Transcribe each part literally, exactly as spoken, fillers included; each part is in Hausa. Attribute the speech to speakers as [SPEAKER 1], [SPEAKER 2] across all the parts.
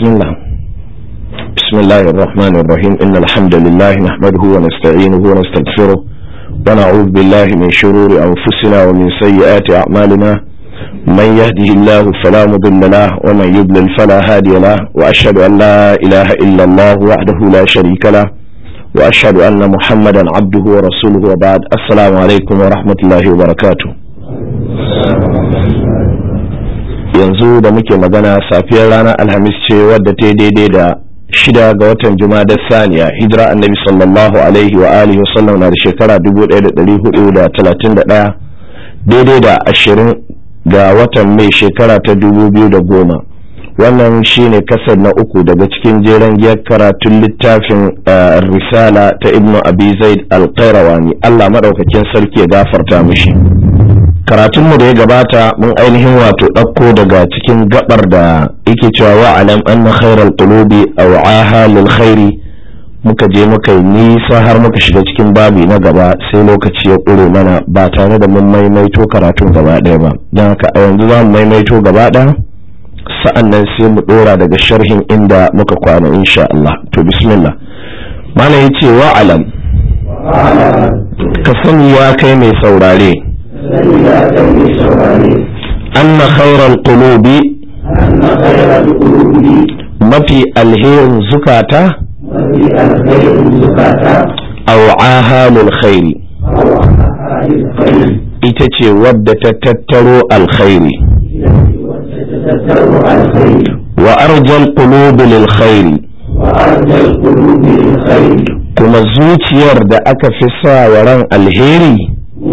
[SPEAKER 1] بسم الله بسم الله الرحمن الرحيم إن الحمد لله نحمده ونستعينه ونستغفره ونعوذ بالله من شرور أنفسنا ومن سيئات أعمالنا من يهده الله فلا مضل له ومن يضلل فلا هادي له وأشهد أن لا إله إلا الله وحده لا شريك له وأشهد أن محمدا عبده ورسوله وبعد السلام عليكم ورحمة الله وبركاته. yanzu da muke magana safiyar ranar alhamis ce wadda ta daidai da shida ga watan juma'a saniya hijira annabi sallallahu alaihi wa alihi wa sallam na da shekara dubu ɗaya da ɗari hudu da talatin da ɗaya daidai da ashirin ga watan mai shekara ta dubu biyu da goma. Wannan shine kasar na uku daga cikin jeren giyar karatun littafin risala ta ibnu abi zaid al-qayrawani Allah madaukakin sarki ya gafarta mishi. Karatunmu da ya gabata mun ainihin wato ɗauko daga cikin gabar da yake cewa wa alam anna khairal qulubi aw'aha lil khairi, muka je muka yi nisa har muka shiga cikin babi na gaba sai lokaci ya ƙure mana ba tare da mun maimaito karatun gaba ɗaya ba, don haka a yanzu za mu maimaito gaba ɗaya sa'an nan sai mu ɗora daga sharhin inda muka kwana insha Allah. To bismillah. Malam yace wa alam, ka sani ya kai mai saurare, أن خير القلوب mafi alherin zukata aw'aha lil khairi, ita ce wadda ta tattaro alkhairi, wa arjal qulubi lil khairi, kuma zuciyar da aka fi sa wa ran alheri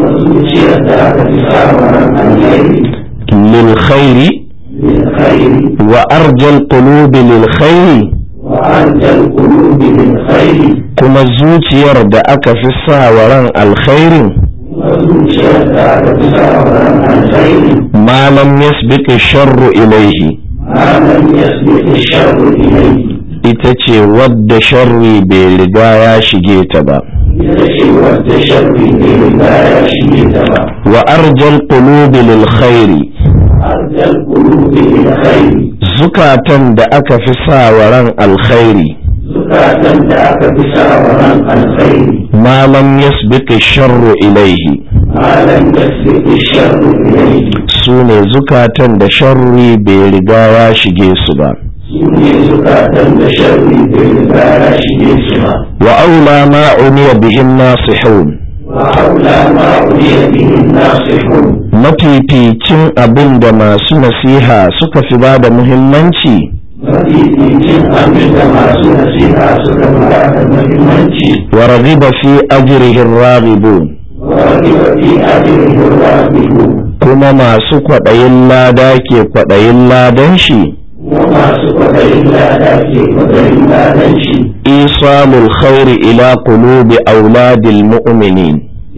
[SPEAKER 1] للخير وأرجى القلوب للخير كما زوجير دا أكا في الساوران الخير ما لم يسبق الشر إليه itace wadda sharri bai riga ya shige ta ba, wa arjal qulubi lil khairi, zukatan da aka fi sa wa ran alkhairi, ma lam yasbiq ash-sharru ilayhi, sune zukatan da sharri bai riga ya shige su ba. وأولى ما عني به الناصحون mafificin abin da masu nasiha suka fi ba da muhimmanci wa raghiba fi ajrihi ar-raghibun, kuma masu kwaɗayin lada ke kwaɗayin ladan shi, إيصال الخير إلى قلوب أولاد المؤمنين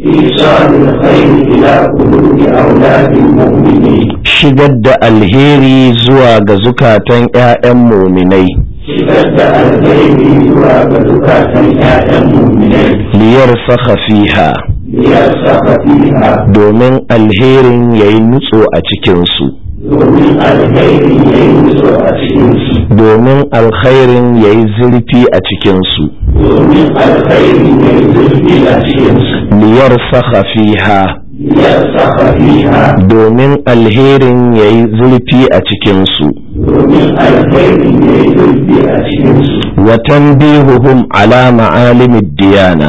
[SPEAKER 1] شدد الهيري زواج زكاة آئم مؤمني ليرسخ فيها دومين الهيري ينسو أتكنسو domin alkhairin ya yi zurfi a cikinsu, liyar saka fiha, domin alherin ya yi zurfi a cikinsu, watan bihuhum ala ma'alimin diyana,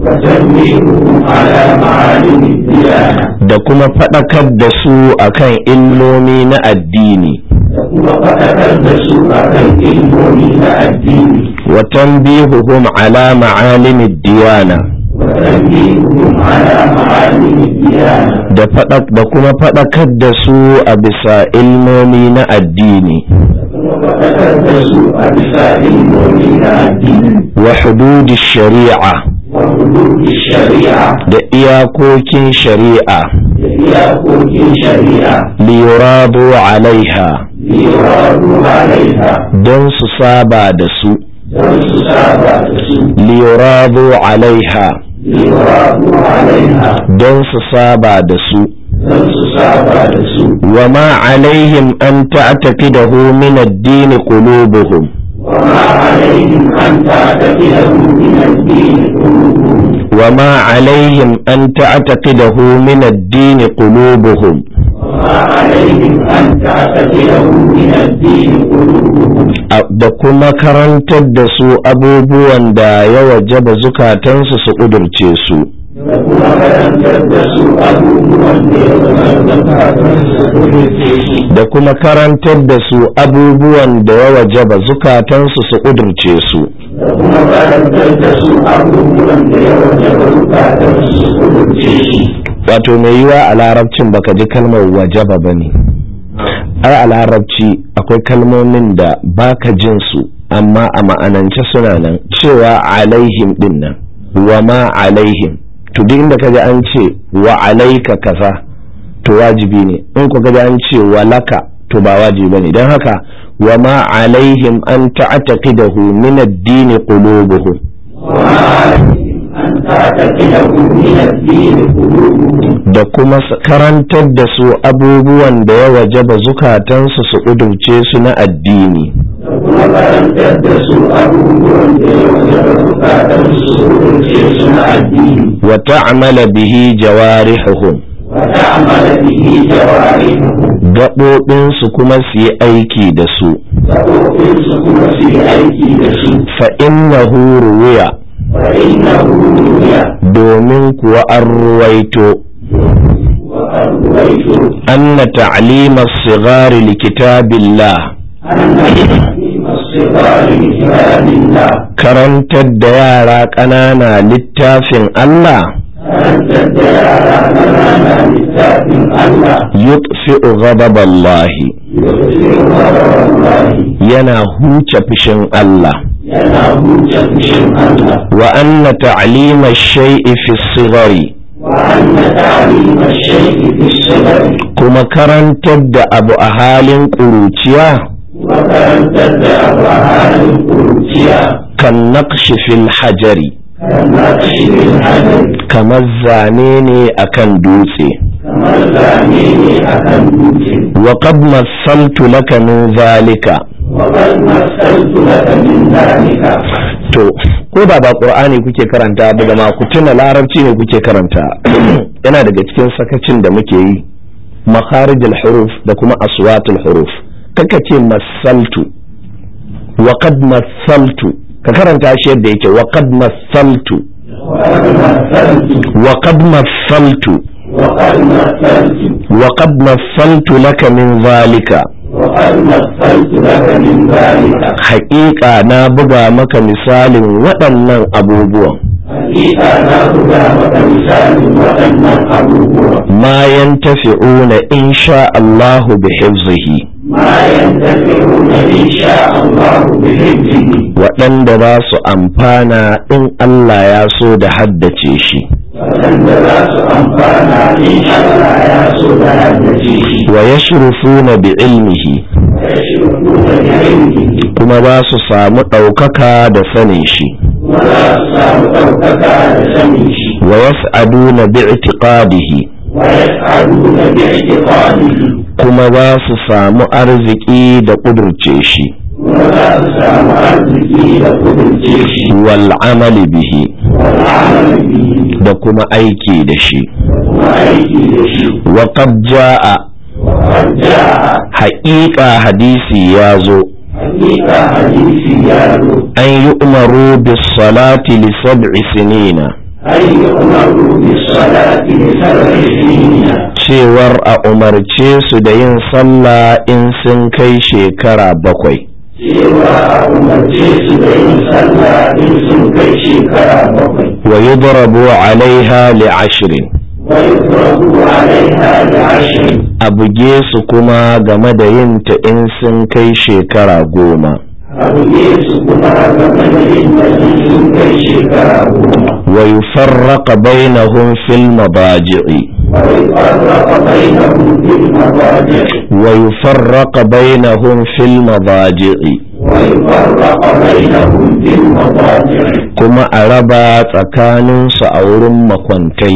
[SPEAKER 1] da kuma faɗakar da su akan ilmomi na addini, wa tanbihuhum ala ma'alimi diyana, da kuma faɗakar da su a bisa ilmomi na addini, wa hududi shari'a, da iyakokin shari'a, liyuradu alaiha, don su saba da su, liyuradu alaiha, don su saba da su, وما عليهم أن تعتقده من الدين قلوبهم
[SPEAKER 2] وما عليهم أن تعتقده من الدين قلوبهم
[SPEAKER 1] وما عليهم أن تعتقده من الدين قلوبهم
[SPEAKER 2] وما عليهم أن تعتقده من الدين قلوبهم
[SPEAKER 1] da kuma karantar da su abubuwan da ya wajaba zukatansu su ƙudurce su
[SPEAKER 2] da kuma karantar da su abubuwan da ya wajaba zukatansu su ƙudurce su
[SPEAKER 1] da kuma karantar da su abubuwan da ya wajaba zukatansu su ƙudurce su
[SPEAKER 2] da kuma karantar da su abubuwan da ya wajaba zukatansu su ƙudurce su.
[SPEAKER 1] Wato mai yiwa a larabcin baka ji kalmar wajaba bane. Ai a larabci akwai kalmomin da baka jin su amma a ma'anance suna nan, cewa alaihim din nan wa ma alaihim, to duk inda kaji an ce wa alaika kaza to wajibi ne, in ku kaji an ce wa laka to ba wajibi bane. Dan haka wa ma alaihim an ta'taqidahu min ad-din qulubuhum da kuma karantar da su abubuwan da ya wajaba zukatansu su ƙudurce su na addini wa ta'amala bihi jawarihuhum gaɓoɓinsu kuma su yi aiki da su fa innahu ruwiya domin kuwa an ruwaito anna ta'lima as-sighari li kitabillah karantar da yara ƙanana littafin Allah yutfi'u ghadaballahi yana huce fushin Allah wa anna ta'lima ash-shay'i fi as-sighari kuma karantar da abu a halin ƙuruciya kan naqshi fil hajari kamar zane ne akan dutse wa qad massaltu laka min zalika to ko da ba qur'ani kuke karanta ba da ma ku tuna larabci ne kuke karanta yana daga cikin sakacin da muke yi makharijul huruf da kuma aswatul huruf kaka ce masaltu wa qad masaltu ka karanta shi yadda yake wa qad masaltu wa qad masaltu wa qad masaltu laka min zalika haƙiƙa na buga maka misalin waɗannan abubuwan ma yantafi'una insha Allahu bi hifzihi waɗanda za su amfana in Allah ya so da haddace shi wa yashrufuna bi ilmihi kuma za su samu ɗaukaka da sanin shi wa yas'aduna bi i'tiqadihi kuma za su samu arziki da ƙudurce shi wal amali bihi da kuma aiki da shi wa qad jaa haƙiƙa hadisi ya zo an yi umaru bis salati li sab'i sinina cewar a umarce su da yin sallah in sun kai shekara bakwai wa yudrabu alaiha li ashrin a buge su kuma game da yin ta in sun kai shekara goma wa yufarraqa bainahum fil madaji'i wa yufarraqa bainahum fil madaji'i kuma a raba tsakaninsu a wurin makwantai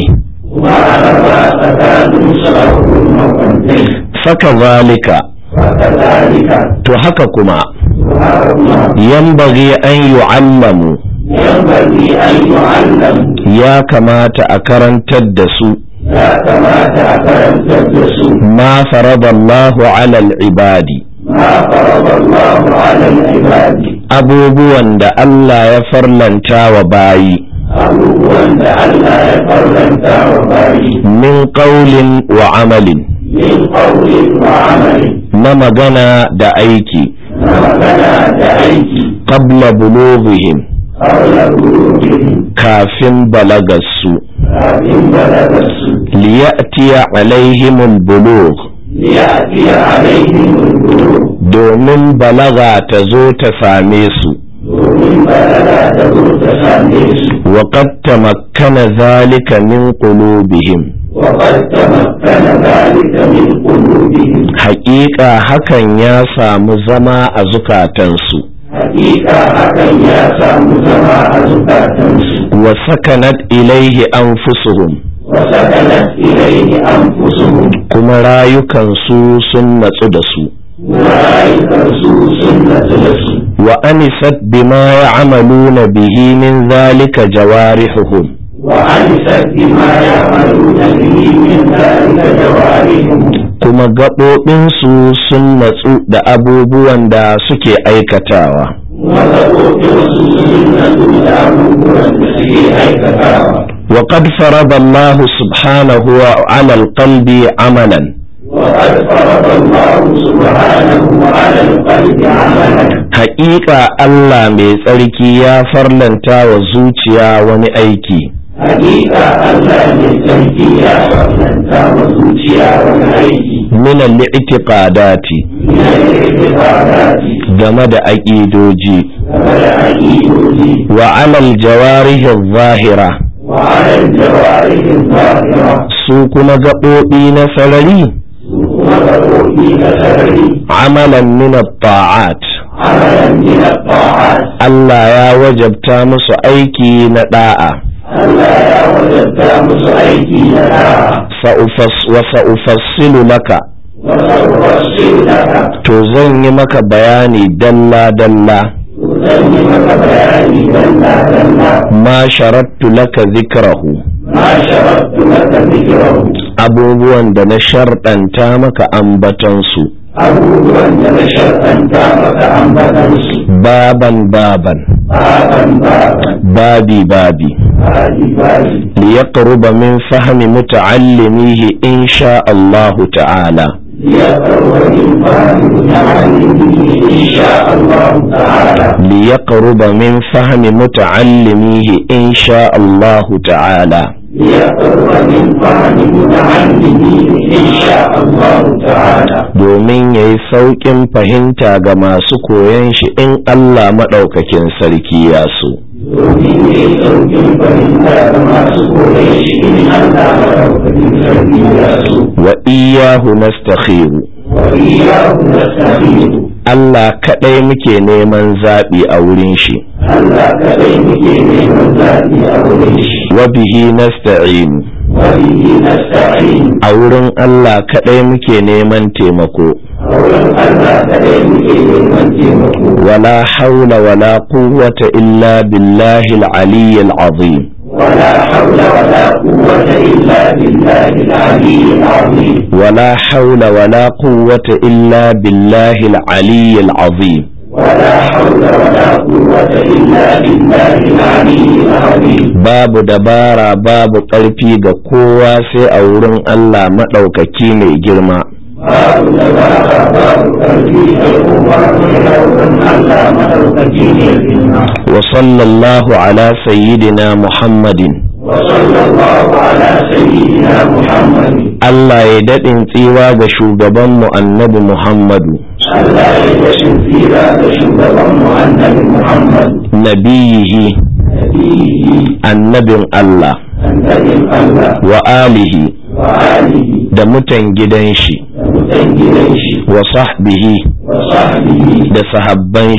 [SPEAKER 2] kuma a raba tsakanin su a hukun makwantai.
[SPEAKER 1] Faka zalika,
[SPEAKER 2] Faka zalika,
[SPEAKER 1] to haka kuma,
[SPEAKER 2] to haka kuma,
[SPEAKER 1] yambaghi an yu'allamu,
[SPEAKER 2] yambaghi an yu'allamu,
[SPEAKER 1] ya kamata a karantar da su,
[SPEAKER 2] ya kamata a karantar da su,
[SPEAKER 1] ma faradallahu ala al-ibadi,
[SPEAKER 2] ma faradallahu ala al-ibadi,
[SPEAKER 1] abubuwan da Allah ya farlanta wa bayi,
[SPEAKER 2] abubuwan da Allah ya farlanta wa bayi,
[SPEAKER 1] min qawlin wa amalin,
[SPEAKER 2] min qawlin wa amalin,
[SPEAKER 1] na magana da aiki,
[SPEAKER 2] na magana da aiki,
[SPEAKER 1] qabla bulughihim,
[SPEAKER 2] qawla bulughihim,
[SPEAKER 1] kafin balagarsu,
[SPEAKER 2] kafin balagarsu,
[SPEAKER 1] liya'tiya alaihimul bulugh,
[SPEAKER 2] liya'tiya alaihimul bulugh,
[SPEAKER 1] domin balaga ta zo ta same su,
[SPEAKER 2] domin balaga ta zo ta same su,
[SPEAKER 1] wa qad tamakkana zalika min qulubihim,
[SPEAKER 2] wa qad tamakkana dhalika min qulubihim,
[SPEAKER 1] haƙiƙa hakan ya samu zama a zukatansu,
[SPEAKER 2] hakika hakan ya samu zama a zukatansu,
[SPEAKER 1] wa sakanat ilaihi anfusuhum,
[SPEAKER 2] wa sakanat ilayhi anfusuhum,
[SPEAKER 1] kuma rayukansu sun natsu da su,
[SPEAKER 2] kuma rayukansu sun natsu da su,
[SPEAKER 1] wa anisat bima ya'maluna bihi min zalika jawarihuhum,
[SPEAKER 2] wa anisat bima ya'maluna bihi min dhalika jawarihum,
[SPEAKER 1] kuma gaɓoɓinsu sun natsu da abubuwan da suke aikatawa,
[SPEAKER 2] kuma gaɓoɓinsu sun natsu da abubuwan da suke aikatawa.
[SPEAKER 1] wa qad farada Allah subhanahu ala alqalbi amalan,
[SPEAKER 2] وقد فرض الله سبحانه على القلب عملا,
[SPEAKER 1] haƙiƙa Allah mai tsarki ya farlanta wa zuciya wani aiki,
[SPEAKER 2] hakika Allah mai tsarki ya farlanta wa zuciya wani aiki,
[SPEAKER 1] min al-i'tiqadati,
[SPEAKER 2] min al-i'tiqadati,
[SPEAKER 1] game da aƙidoji,
[SPEAKER 2] game da aƙidoji,
[SPEAKER 1] wa ala al-jawarih adh-dhahira,
[SPEAKER 2] wa ala al-jawarih adh-dhahira,
[SPEAKER 1] su kuma gaɓoɓi na sarari,
[SPEAKER 2] su kuma gaɓoɓi na sarari,
[SPEAKER 1] amalan min at-ta'at,
[SPEAKER 2] amalan min at-ta'at,
[SPEAKER 1] Allah ya wajabta musu aiki na da'a,
[SPEAKER 2] Allah ya wajabta musu aiki na da'a,
[SPEAKER 1] sa'ufas wa sa'ufassilu laka,
[SPEAKER 2] wa sa'ufassilu laka,
[SPEAKER 1] to zan yi maka bayani dalla dalla,
[SPEAKER 2] zan yi maka bayani dalla dalla,
[SPEAKER 1] ma sharattu laka zikrahu,
[SPEAKER 2] ma sharattu laka zikrahu,
[SPEAKER 1] abubuwan da na sharɗanta maka ambatansu,
[SPEAKER 2] abubuwan da na sharɗanta maka ambatansu,
[SPEAKER 1] baban baban,
[SPEAKER 2] baban baban,
[SPEAKER 1] babi babi,
[SPEAKER 2] babi babi,
[SPEAKER 1] liyaqruba min fahmi muta'allimihi insha Allah ta'ala,
[SPEAKER 2] ليقرب من فهم متعلمه إن شاء الله تعالى,
[SPEAKER 1] ليقرب من فهم متعلميه إن شاء الله تعالى,
[SPEAKER 2] ليقرب من فهم متعلمه إن شاء الله تعالى,
[SPEAKER 1] domin ya yi sauƙin fahimta ga masu koyon shi in Allah maɗaukakin sarki ya so.
[SPEAKER 2] domin ya yi sauƙin fahimta ga masu koyon shi in Allah maɗaukakin sarki ya so.
[SPEAKER 1] Wa iyahu nastakhiru,
[SPEAKER 2] wa iyyahu nasta'iin,
[SPEAKER 1] Allah kaɗai muke neman zaɓi a wurin shi,
[SPEAKER 2] Allah kaɗai muke neman zaɓi a wurin shi,
[SPEAKER 1] wa bihi nasta'in,
[SPEAKER 2] wa bihi nasta'in,
[SPEAKER 1] a wurin Allah kaɗai muke neman taimako,
[SPEAKER 2] a wurin Allah kaɗai muke neman taimako,
[SPEAKER 1] wala haula wala quwwata illa billahi al-ali al-azim,
[SPEAKER 2] ولا حول ولا قوة إلا بالله العلي العظيم,
[SPEAKER 1] ولا حول ولا قوة إلا بالله العلي العظيم،
[SPEAKER 2] ولا حول ولا قوة إلا بالله العلي العظيم,
[SPEAKER 1] babu dabara babu ƙarfi ga kowa sai a wurin Allah maɗaukaki mai girma.
[SPEAKER 2] babu dabara babu ƙarfi da kowa sai a wurin Allah maɗaukaki mai girma.
[SPEAKER 1] Wa sallallahu ala sayyidina Muhammadin,
[SPEAKER 2] wa sallallahu ala sayyidina Muhammadin,
[SPEAKER 1] Allah ya daɗin tsiwa ga shugabanmu annabi Muhammadu,
[SPEAKER 2] Allah ya dashin tsira ga shugabanmu annabi Muhammad,
[SPEAKER 1] nabiyihi,
[SPEAKER 2] nabiyihi,
[SPEAKER 1] annabin Allah,
[SPEAKER 2] annabin Allah,
[SPEAKER 1] wa alihi,
[SPEAKER 2] wa alihi,
[SPEAKER 1] da mutan gidan shi,
[SPEAKER 2] da mutan gidan shi,
[SPEAKER 1] wa sahbihi,
[SPEAKER 2] wa sahbihi,
[SPEAKER 1] da sahabban shi,
[SPEAKER 2] da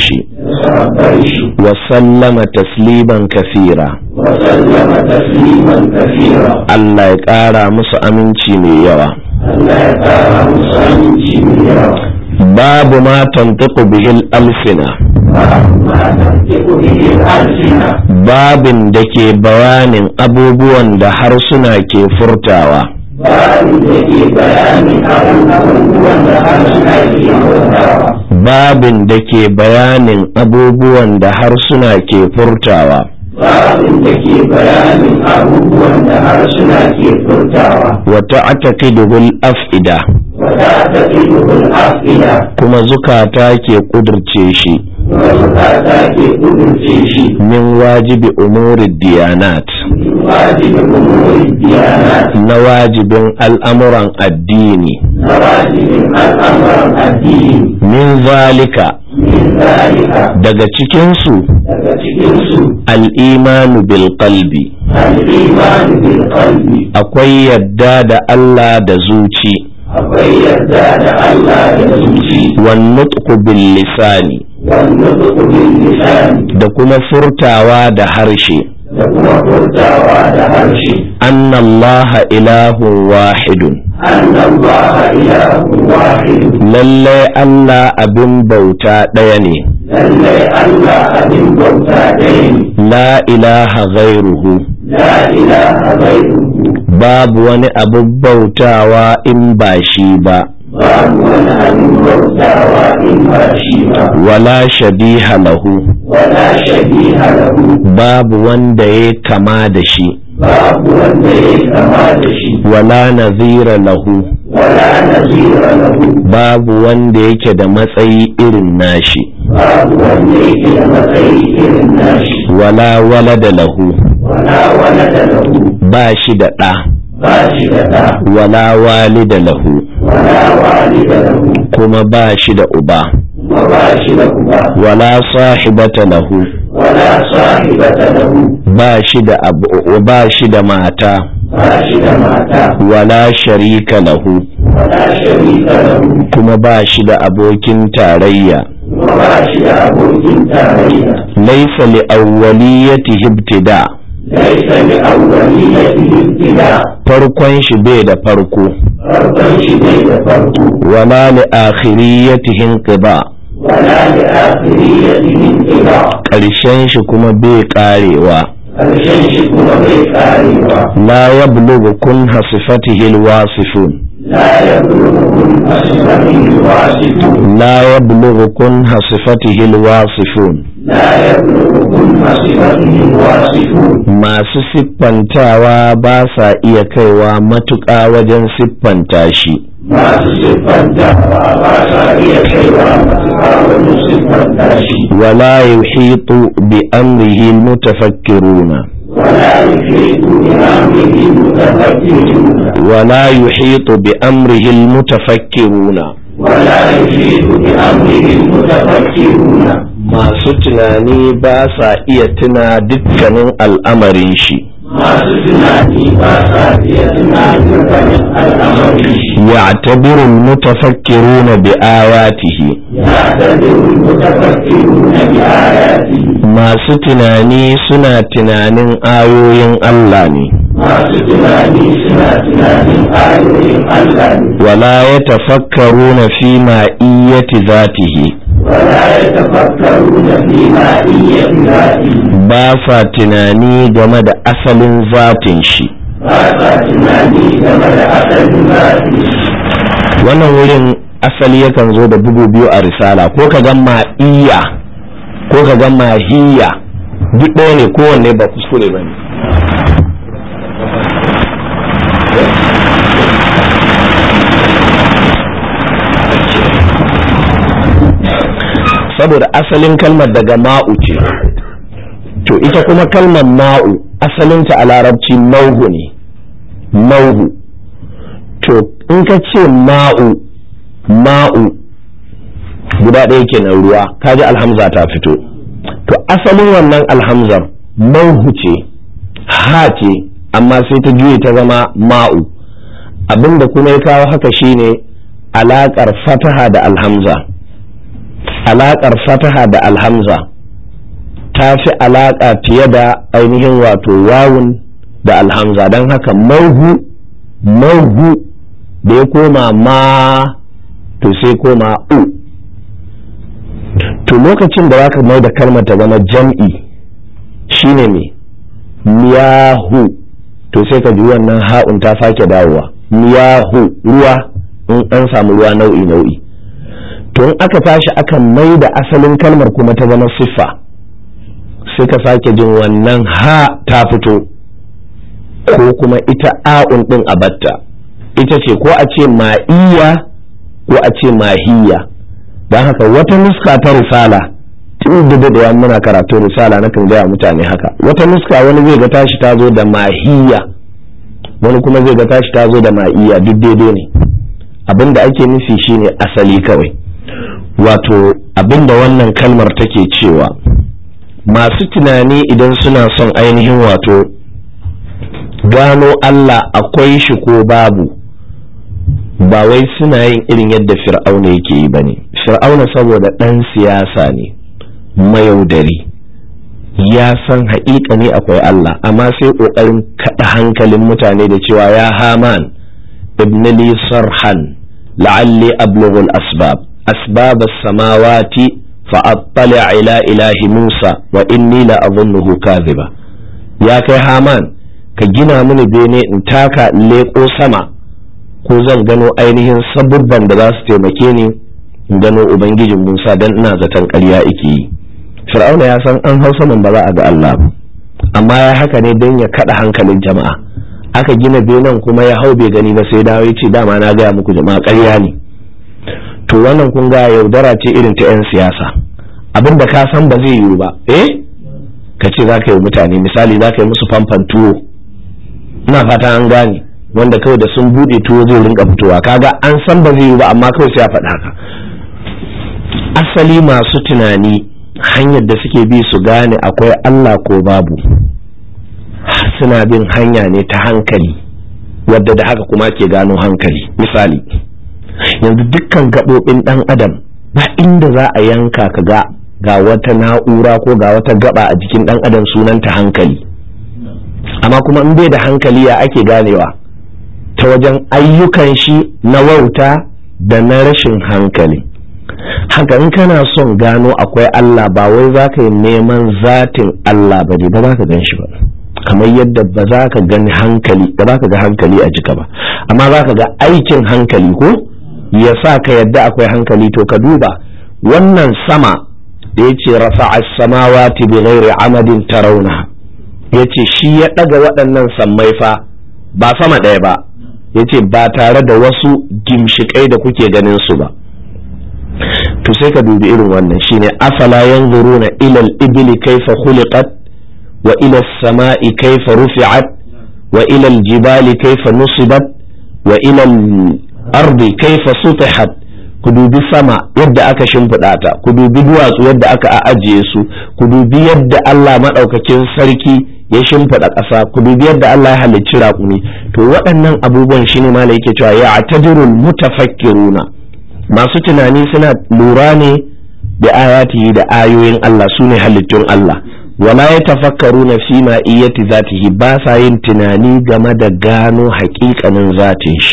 [SPEAKER 1] wa sallama tasliman kathira Allah ya ƙara musu aminci mai yawa. babu ma tantiqu bihil alsina babin da ke bayanin abubuwan da harsuna ke furtawa babin da ke bayanin abubuwan da harsuna ke furtawa babin da ke bayanin abubuwan da harsuna ke furtawa wata ataqidul afida wata ataqidul afida kuma zukata ke kudurce shi kuma zukata ke kudurce shi min wajibi umuri diyanat wajibi umuri diyanat na wajibin al'amuran addini na wajibin al'amuran addini min zalika daga cikinsu al'imanu bil qalbi akwai yadda da Allah da zuci akwai yadda da Allah da zuci wan nutqu bil lisani da kuma furtawa da harshe da kuma furtawa da harshe anna Allah ilahun wahidun anna Allah ilahun wahidun lalle Allah abin bauta ɗaya ne lalle Allah abin bauta ɗaya ne la ilaha ghairuhu la ilaha ghairuhu babu wani abin bautawa in ba shi ba babu wani abin bautawa in ba shi ba wala shabiha lahu wala shabiha lahu babu wanda ya kama da shi babu wanda ya kama da shi wala nazira lahu wala nazira lahu babu wanda yake da matsayi irin nashi babu wanda yake da matsayi irin nashi wala walada lahu wala walada lahu ba shi da ɗa ba shi da ɗa wala walida lahu wala walida lahu kuma ba shi da uba kuma ba shi da uba wala sahibata lahu wala sahibata lahu ba shi da abu ba shi da mata ba shi da mata wala sharika lahu wala sharika lahu kuma ba shi da abokin tarayya kuma ba shi da abokin tarayya laysa li awwaliyatihi ibtida laysa li awwaliyatihi ibtida farkon shi bai da farko farkon shi bai da farko wala li akhiriyatihi inqida wala li akhiriyatihi inqida karshen shi kuma bai karewa karshen shi kuma bai karewa la yablughu kunha sifatihi alwasifun la yablughu kunha sifatihi alwasifun la yablughu kunha sifatihi alwasifun la yablughu kunha sifatihi alwasifun masu siffantawa ba sa iya kaiwa matuƙa wajen siffanta shi masu siffantawa ba sa iya kaiwa matuƙa wajen siffanta shi wala yuhitu bi amrihi almutafakkiruna wala yuhitu bi amrihi almutafakkiruna wala yuhitu bi amrihi almutafakkiruna wala yuhitu bi amrihi almutafakkiruna masu tunani ba sa iya tuna dukkanin al'amarin shi masu tunani ba sa iya tuna dukkanin al'amarin shi ya'tabiru al-mutafakkiruna bi ayatihi ya'tabiru al-mutafakkiruna bi ayatihi masu tunani suna tunanin ayoyin Allah ne masu tunani suna tunanin ayoyin Allah ne wala yatafakkaruna fi ma'iyyati zatihi wala yatafakkaruna fi ma'iyyati zatihi ba sa tunani game da asalin zatin shi ba sa tunani game da asalin zatin shi wannan wurin asali yakan zo da bugu biyu a risala ko ka ga ma'iyya ko ka ga mahiyya duk ɗaya ne kowanne ba kuskure ba ne saboda asalin kalmar daga ma'u ce to ita kuma kalmar ma'u asalinta a larabci mauhu ne mauhu to in ka ce ma'u ma'u guda ɗaya kenan ruwa kaji alhamza ta fito to asalin wannan alhamzar mauhu ce ha ce amma sai ta juye ta zama ma'u abinda kuma ya kawo haka shine alaƙar fataha da alhamza alaƙar fataha da alhamza ta fi alaƙa fiye da ainihin wato wawun da alhamza, don haka mauhu mauhu da ya koma ma to sai koma u. to lokacin da zaka mai da kalmar ta zama jam'i shine ne miyahu, to sai ka ji wannan ha'un ta sake dawowa miyahu, ruwa, in an samu ruwa nau'i nau'i. to in aka tashi akan mai da asalin kalmar kuma ta zama siffa, sai ka sake jin wannan ha ta fito, ko kuma ita a'un din a batta, ita ce ko a ce ma'iyya ko a ce mahiyya. don haka wata nuska ta risala, tun da da muna karatu risala na kan gaya mutane haka, wata nuska wani zai ga tashi ta zo da mahiyya, wani kuma zai ga tashi ta zo da ma'iyya, duk daidai ne. abinda ake nufi shine asali kawai. wato abinda wannan kalmar take cewa, masu tunani idan suna son ainihin wato gano Allah akwai shi ko babu, ba wai suna yin irin yadda fir'auna yake yi bane. fir'auna saboda ɗan siyasa ne mayaudari, ya san haƙiƙa ne akwai Allah, amma sai ƙoƙarin kaɗa hankalin mutane da cewa ya haman ibn li sarhan la'alli ablughul asbab asbab as-samawati fa attali' ila ilahi Musa wa inni la adhunnuhu kadhiba. ya kai haman ka gina mini bene in taka leƙo sama, ko zan gano ainihin sabubban da za su taimake ni in gano ubangijin Musa, dan ina zaton ƙarya yake yi. Fir'auna ya san an hau saman ba za a ga Allah ba, amma ya haka ne don ya kada hankalin jama'a. aka gina benen kuma ya hau bai gani ba, sai dawo ya ce dama na gaya muku jama'a ƙarya ne. to wannan kun ga yaudara ce irin ta 'yan siyasa, abin da ka san ba zai yiwu ba eh ka ce za ka yi mutane, misali za ka yi musu famfan tuwo, ina fata an gane, wanda kawai da sun bude tuwo zai rinka fitowa, kaga an san ba zai yiwu ba amma kawai sai a faɗa haka. asali masu tunani hanyar da suke bi su gane akwai Allah ko babu, suna bin hanya ne ta hankali, wadda da haka kuma ke gano hankali. misali yanzu dukkan gaɓoɓin ɗan adam ba inda za a yanka ka ga ga wata na'ura ko ga wata gaba a jikin ɗan adam sunanta hankali, amma kuma in bai da hankali ya ake ganewa? ta wajen ayyukan shi na wauta da na rashin hankali. haka in kana son gano akwai Allah, ba wai za ka yi neman zatin Allah ba ne, ba za ka gan shi ba, kamar yadda ba za ka gani hankali, ba za ka ga hankali a jika ba, amma za ka ga aikin hankali ko ya sa ka yadda akwai hankali. to ka duba wannan sama da ya ce rafa'a samawati bi ghairi amadin tarawna, ya ce shi ya ɗaga waɗannan sammai fa ba sama ɗaya ba, ya ce ba tare da wasu gimshikai da kuke ganin su ba. to sai ka dubi irin wannan, shine afala yanzuruna ila al-ibli kayfa khuliqat wa ila as-sama'i kayfa rufi'at wa ila al-jibali kayfa nusibat wa ila al-ardi kayfa sutihat. ku dubi sama yadda aka shimfiɗa ta, ku dubi duwatsu yadda aka ajiye su, ku dubi yadda Allah madaukakin sarki ya shimfiɗa ƙasa, ku dubi yadda Allah ya halicci raƙumi. to waɗannan abubuwan shine malai yake cewa ya atajirul mutafakkiruna, masu tunani suna lura ne da ayati da ayoyin Allah, sune halittun Allah. wala yatafakkaruna fi ma'iyati zatihi, ba sa yin tunani game da gano haƙiƙanin zatin shi.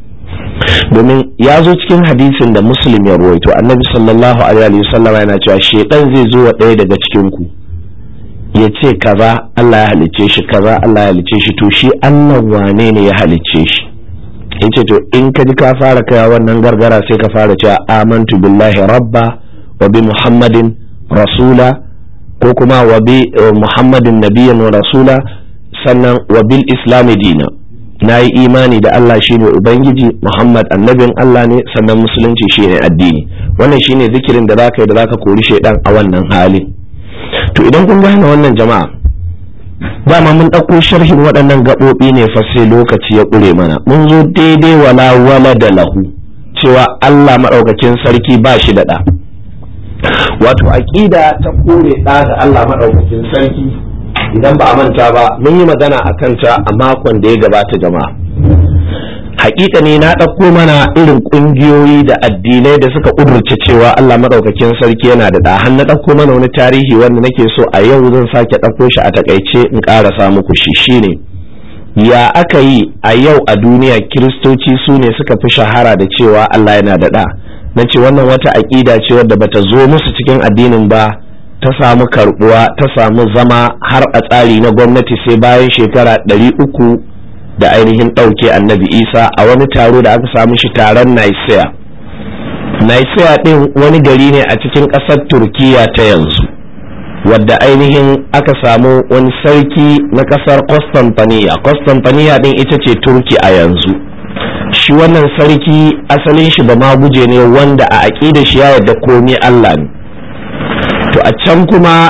[SPEAKER 1] domin ya zo cikin hadisin da Muslim ya rawaito, annabi sallallahu alaihi wasallam yana cewa shedan zai zo wa ɗaya daga cikin ku ya ce kaza Allah ya halicce shi, kaza Allah ya halicce shi, to shi Allah wane ne ya halicce shi? yace to in ka ji ka fara kai wannan gargara sai ka fara cewa amantu billahi rabba wa bi muhammadin rasula, ko kuma wa bi muhammadin nabiyyan wa rasula, sannan wa bil islami dina, na yi imani da Allah shine ubangiji, Muhammad annabin Allah ne, sannan musulunci shine addini. wannan shine zikirin da zaka yi da zaka kori shaidan a wannan halin. to idan kun gane wannan jama'a, dama mun ɗauko sharhin waɗannan gaɓoɓi ne fa sai lokaci ya ƙure mana. mun zo daidai wala wala da lahu, cewa Allah maɗaukakin sarki ba shi da ɗa. wato aƙida ta kore ɗa ga Allah maɗaukakin sarki, idan ba a manta ba mun yi magana a kanta a makon da ya gabata jama'a. hakika ne na ɗauko mana irin ƙungiyoyi da addinai da suka ƙudurce cewa Allah maɗaukakin sarki yana da ɗa. Har na ɗauko mana wani tarihi wanda nake so a yau zan sake ɗauko shi a takaice in ƙarasa muku shi. Shine ya aka yi a yau a duniya kiristoci su ne suka fi shahara da cewa Allah yana da ɗa. Na ce wannan wata aƙida ce wadda bata zo musu cikin addinin ba, ta samu karɓuwa, ta samu zama har a tsari na gwamnati sai bayan shekara ɗari uku da ainihin ɗauke annabi Isa a wani taro da aka samu shi taron Nicaea. Nicaea ɗin wani gari ne a cikin ƙasar Turkiya ta yanzu, wadda ainihin aka samu wani sarki na ƙasar Constantinople. Constantinople ɗin ita ce Turki a yanzu. Shi wannan sarki asalin shi ba ma guje ne wanda a aƙida shi ya yarda komai Allah ne. To a can kuma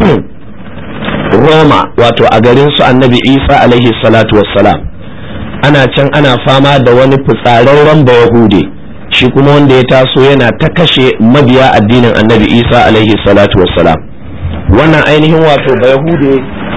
[SPEAKER 1] Roma, wato a garin su annabi Isa alaihi salatu wassalam, ana can ana fama da wani fitsararren da Yahude, shi kuma wanda ya taso yana ta kashe mabiya addinin annabi Isa alaihi salatu wassalam. Wannan ainihin wato ba Yahude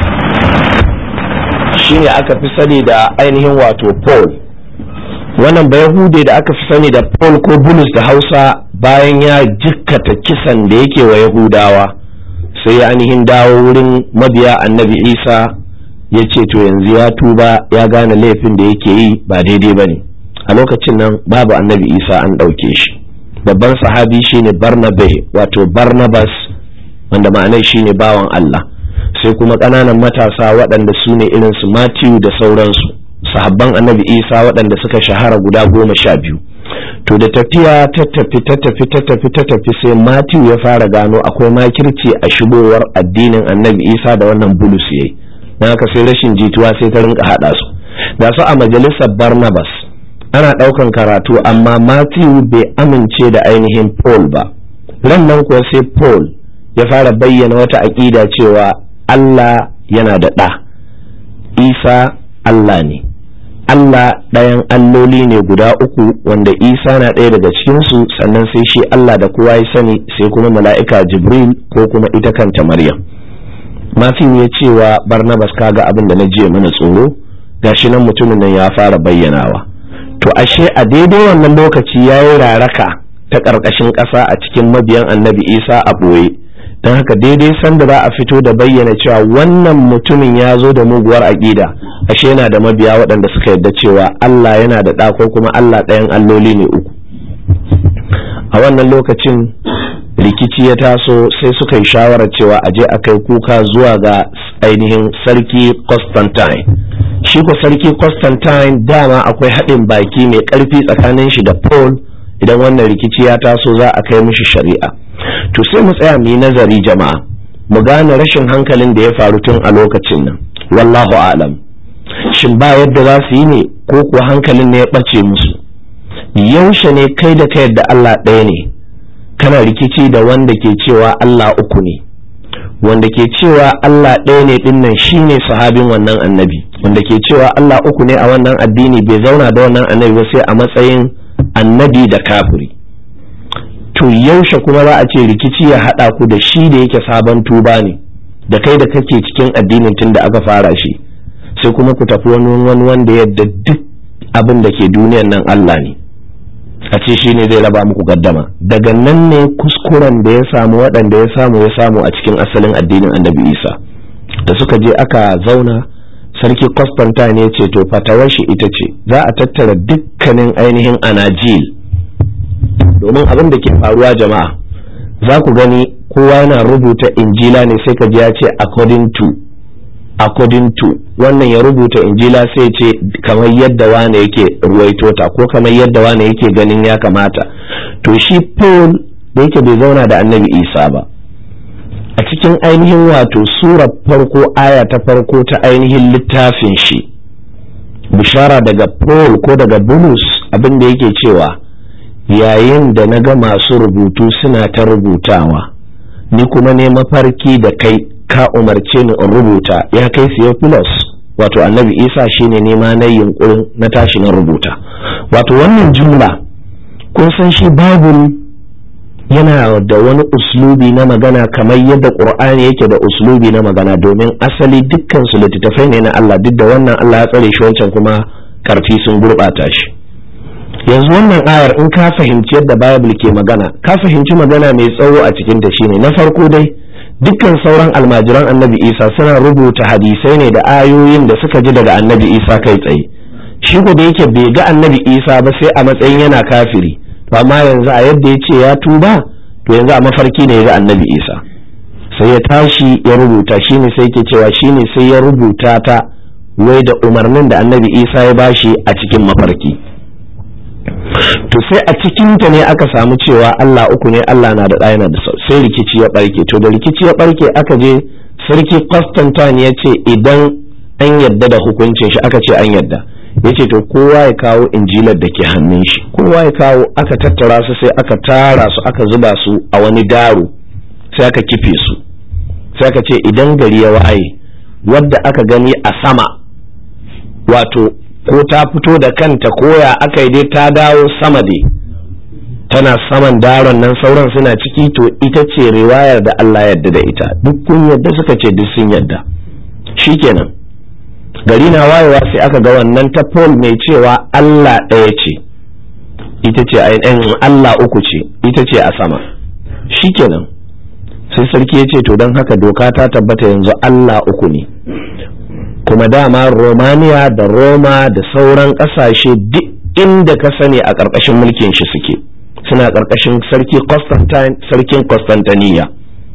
[SPEAKER 1] shi ne aka fi sani da ainihin wato Paul. Wannan ba Yahude da aka fi sani da Paul ko Bulus da Hausa, bayan ya jikkata kisan da yake wa Yahudawa, sai ya ainihin dawo wurin mabiya annabi Isa ya ce to yanzu ya tuba, ya gane laifin da yake yi ba daidai ba ne. A lokacin nan babu annabi Isa, an ɗauke shi. Babban sahabi shine Barnabe, wato Barnabas, wanda ma'anar shine bawan Allah. Sai kuma ƙananan matasa waɗanda su ne irin su Matthew da sauransu, sahabban annabi Isa waɗanda suka shahara guda goma sha biyu. To da tafiya ta tafi ta tafi ta tafi ta tafi sai Matthew ya fara gano akwai makirci a shigowar addinin annabi Isa da wannan Bulus yayi. Dan haka sai rashin jituwa sai ta rinka hada su. Da su a majalisar Barnabas ana daukan karatu, amma Matthew bai amince da ainihin Paul ba. Ran nan kuwa sai Paul ya fara bayyana wata aqida cewa Allah yana da ɗa, Isa Allah ne. Allah ɗayan alloli ne guda uku, wanda Isa na ɗaya daga cikinsu, sannan sai shi Allah da kowa ya sani, sai kuma mala'ika Jibril ko kuma ita kanta Maryam. Matthew ya cewa Barnabas, kaga abin da na jiya mana tsoro, gashi nan mutumin nan ya fara bayyanawa. To ashe a daidai wannan lokaci ya yi raraka ta ƙarƙashin ƙasa a cikin mabiyan annabi Isa a ɓoye. Don haka daidai sanda za a fito da bayyana cewa wannan mutumin ya zo da muguwar aƙida, ashe yana da mabiya waɗanda suka yarda cewa Allah yana da ɗa ko kuma Allah ɗayan alloli ne uku. A wannan lokacin rikici ya taso, sai suka yi shawarar cewa a je a kai kuka zuwa ga ainihin sarki Constantine. Shi ko sarki Constantine dama akwai haɗin baki mai ƙarfi tsakanin shi da Paul. Idan wannan rikici ya taso za a kai mishi shari'a. To sai mu tsaya mu yi nazari jama'a, mu gane rashin hankalin da ya faru tun a lokacin nan. Wallahu a'lam. Shin ba yadda za su yi ne, ko kuwa hankalin ne ya ɓace musu? Yaushe ne kai da ka yadda Allah ɗaya ne kana rikici da wanda ke cewa Allah uku ne? Wanda ke cewa Allah ɗaya ne ɗin nan shine sahabin wannan annabi. Wanda ke cewa Allah uku ne a wannan addini bai zauna da wannan annabi ba sai a matsayin annabi da kafiri. To yaushe kuma za a ce rikici ya haɗa ku da shi da yake sabon tuba ne, da kai da kake cikin addinin tun da aka fara shi, sai kuma ku tafi wani wani wanda yadda duk abin da ke duniyan nan Allah ne, a ce shi ne zai raba muku gaddama. Daga nan ne kuskuren da ya samu waɗanda ya samu ya samu a cikin asalin addinin annabi Isa. Da suka je aka zauna, sarki Constantine ya ce to fatawar shi ita ce za a tattara dukkanin ainihin anajil, domin abin da ke faruwa jama'a, za ku gani kowa yana rubuta injila ne sai ka ji ya ce according to according to, wannan ya rubuta injila sai ce kamar yadda wane yake ruwaito ta ko kamar yadda wane yake ganin ya kamata. To shi Paul da yake bai zauna da annabi Isa ba, a cikin ainihin wato surar farko aya ta farko ta ainihin littafin shi bishara daga Paul ko daga Bulus, abin da yake cewa yayin da na ga masu rubutu suna ta rubutawa, ni kuma ne mafarki da kai ka umarce ni in rubuta, ya kai Theophilus, wato annabi Isa shine nema na yunkurin na tashi na rubuta. Wato wannan jumla kun san shi Bible yana da wani uslubi na magana kamar yadda Qur'ani yake da uslubi na magana, domin asali dukkan su littattafai ne na Allah, duk da wannan Allah ya tsare shi, wancan kuma karfi sun gurbata shi. yanzu wannan ayar in ka fahimci yadda Bible ke magana, ka fahimci magana mai tsawo a cikin ta shine na farko dai dukkan sauran almajiran annabi Isa suna rubuta hadisai ne da ayoyin da suka ji daga annabi Isa kai tsaye. Shi ko da yake bai ga annabi Isa ba sai a matsayin yana kafiri, to amma yanzu a yadda ya ce ya tuba, to yanzu a mafarki ne ya ga annabi Isa, sai ya tashi ya rubuta. shine sai yake cewa shine sai ya rubuta ta wai da umarnin da annabi Isa ya bashi a cikin mafarki. To sai a cikinta ne aka samu cewa Allah uku ne, Allah na da ɗaya da sau, sai rikici ya ɓarke. To da rikici ya ɓarke aka je sarki Constantine ya ce idan an yadda da hukuncin shi, aka ce an yadda, ya ce to kowa ya kawo injilar da ke hannun shi, kowa ya kawo. Aka tattara su sai aka tara su aka zuba su a wani daro, sai aka kife su, sai aka ce idan gari ya wa'aye wadda aka gani a sama, wato ko ta fito da kanta koya aka yi dai ta dawo sama dai tana saman daron nan, sauran suna ciki, to ita ce riwayar da Allah yadda da ita. Duk kun yadda? Suka ce duk sun yadda. Shikenan gari na wayewa sai aka ga wannan ta Paul mai cewa Allah ɗaya ce, ita ce ainihin Allah uku ce, ita ce a sama. Shikenan sai sarki ya ce to don haka doka ta tabbata yanzu Allah uku ne, kuma dama Romania da Roma da sauran ƙasashe duk inda ka sani a ƙarƙashin mulkin shi suke, suna ƙarƙashin sarki Constantine, sarkin Constantiniya.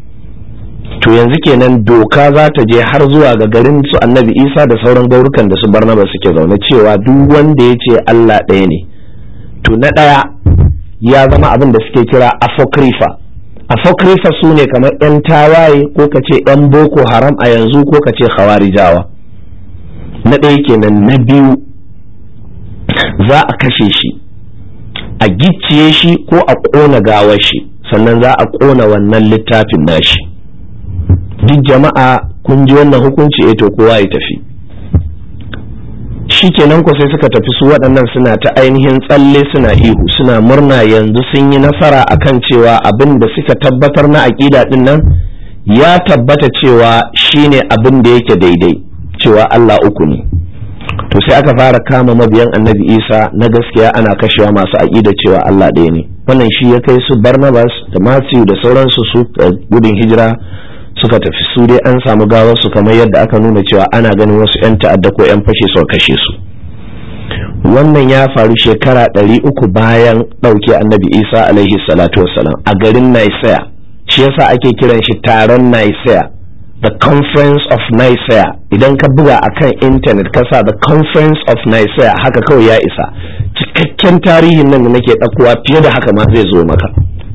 [SPEAKER 1] To yanzu kenan doka za ta je har zuwa ga garin su annabi Isa da sauran gaurukan da su Barnaba suke zaune, cewa duk wanda ya ce Allah ɗaya ne, to na ɗaya ya zama abin da suke kira apocrypha. Apocrypha su ne kamar 'yan tawaye ko ka ce 'yan Boko Haram a yanzu ko ka ce Khawarijawa. Na ɗaya kenan. Na biyu, za a kashe shi, a gicciye shi ko a ƙona gawar shi, sannan za a ƙona wannan littafin nashi. Duk jama'a kun ji wannan hukunci, eh to kowa ya tafi. Shi kenan ko sai suka tafi su waɗannan suna ta ainihin tsalle, suna ihu, suna murna yanzu sun yi nasara akan cewa abin da suka tabbatar na aƙida ɗin nan ya tabbata cewa shine abin da yake daidai, cewa Allah uku ne. To sai aka fara kama mabiyan annabi Isa na gaskiya ana kashewa masu aƙida cewa Allah ɗaya ne. Wannan shi ya kai su Barnabas da Matthew da sauransu su gudun hijira suka tafi. Su dai an samu gawarsu kamar yadda aka nuna cewa ana ganin wasu 'yan ta'adda ko 'yan fashe suka kashe su. Wannan ya faru shekara ɗari uku bayan ɗauke annabi Isa alaihi salatu wassalam a garin Nicaea. Shi yasa ake kiran shi taron Nicaea, the Conference of Nicaea. Idan ka buga akan intanet ka sa the Conference of Nicaea haka kawai ya isa. Cikakken tarihin nan da nake ɗaukowa fiye da haka ma zai zo maka.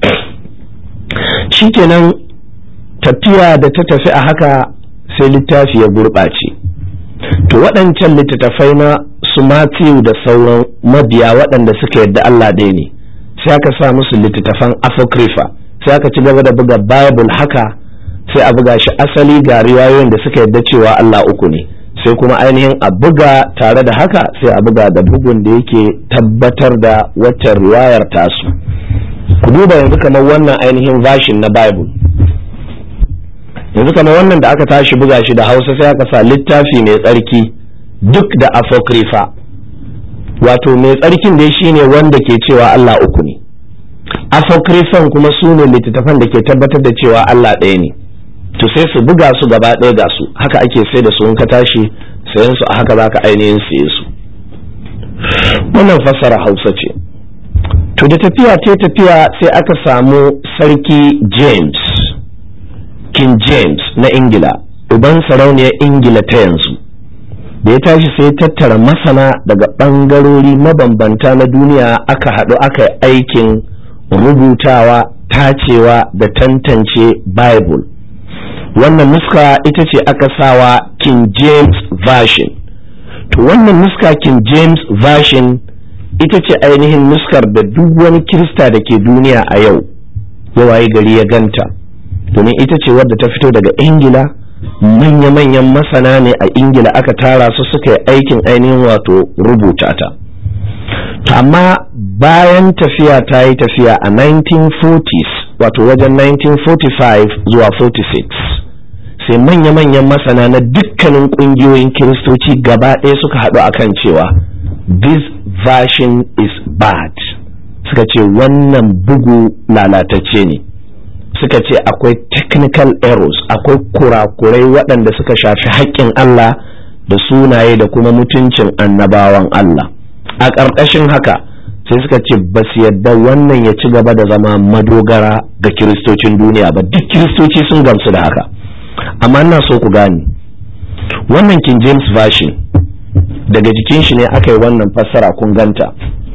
[SPEAKER 1] Shikenan tafiya da ta tafi a haka sai littafi ya gurɓace. To waɗancan littattafai na su Matthew da sauran mabiya waɗanda suka yadda Allah ɗaya ne, sai aka sa musu littattafan apocrypha, sai aka ci gaba da buga Bible haka, sai a buga shi asali ga riwayoyin da suka yadda cewa Allah uku ne, sai kuma ainihin a buga tare da haka sai a buga da bugun da yake tabbatar da wacce riwayar tasu. Ku duba yanzu kamar wannan ainihin version na Bible, yanzu kamar wannan da aka tashi buga shi da Hausa sai aka sa littafi mai tsarki duk da apocrypha. Wato mai tsarkin dai shine wanda ke cewa Allah uku ne, apocryphan kuma su ne littattafan da ke tabbatar da cewa Allah ɗaya ne. To sai su buga su gaba ɗaya ga su, haka ake sai da su, in ka tashi sayan su a haka za ka ainihin siye su. Wannan fassara Hausa ce. To da tafiya ta tafiya sai aka samu sarki James, King James na Ingila, uban sarauniyar Ingila ta yanzu. Da ya tashi sai tattara masana daga ɓangarori mabambanta na duniya, aka haɗu aka yi aikin rubutawa, tacewa da tantance Bible. Wannan nuska ita ce aka sawa King James Version. To wannan nuska King James Version ita ce ainihin nuskar da duk wani Kirista da ke duniya a yau ya waye gari ya ganta, domin ita ce wadda ta fito daga Ingila. Manya-manyan masana ne a Ingila aka tara su suka yi aikin ainihin wato rubuta ta. Amma bayan tafiya ta yi tafiya a nineteen forties, wato wajen nineteen forty-five zuwa forty-six, sai manya-manyan masana na dukkanin ƙungiyoyin Kiristoci gaba ɗaya suka haɗu akan cewa this version is bad, suka ce wannan bugu lalatacce ne, suka ce akwai technical errors, akwai kurakurai waɗanda suka shafi haƙƙin Allah da sunaye da kuma mutuncin annabawan Allah. A ƙarƙashin haka sai suka ce ba su yadda wannan ya ci gaba da zama madogara ga kiristocin duniya ba, duk kiristoci sun gamsu da haka. Amma ina so ku gane wannan King James version daga jikin shi ne aka yi wannan fassara, kun ganta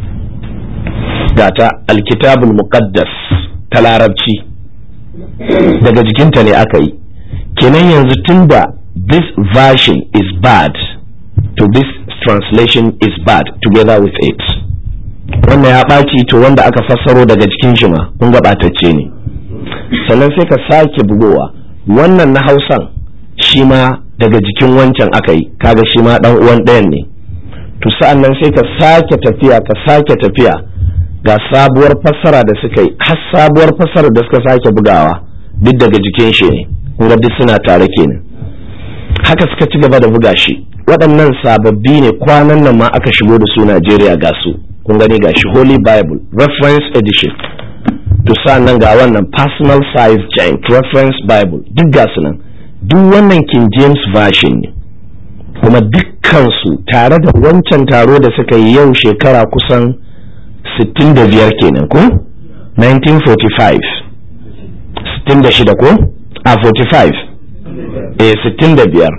[SPEAKER 1] gata alkitabul muqaddas ta larabci daga jikinta ne aka yi. Kenan yanzu tunda this version is bad, to this translation is bad together with it, wannan ya ɓaci to wanda aka fassaro daga jikin shi ma kun ga ɓatacce ne. Sannan sai ka sake bugowa wannan na Hausan shi ma daga jikin wancan aka yi, kaga shi ma dan uwan ɗayan ne. To sa'an nan sai ka sake tafiya ka sake tafiya ga sabuwar fassara da suka yi, har sabuwar fassara da suka sake bugawa duk daga jikin shi ne, kun ga duk suna tare kenan. Haka suka ci gaba da buga shi. Waɗannan sababbi ne, kwanan nan ma aka shigo da su Najeriya, ga su kun gani, ga shi Holy Bible Reference Edition, to sa'an nan ga wannan Personal Size Giant Reference Bible, duk ga su nan, duk wannan King James version ne, kuma dukkansu tare da wancan taro da suka yi yau shekara kusan sittin da biyar kenan ko nineteen forty-five, sittin da shida ko a forty-five, eh sittin da biyar,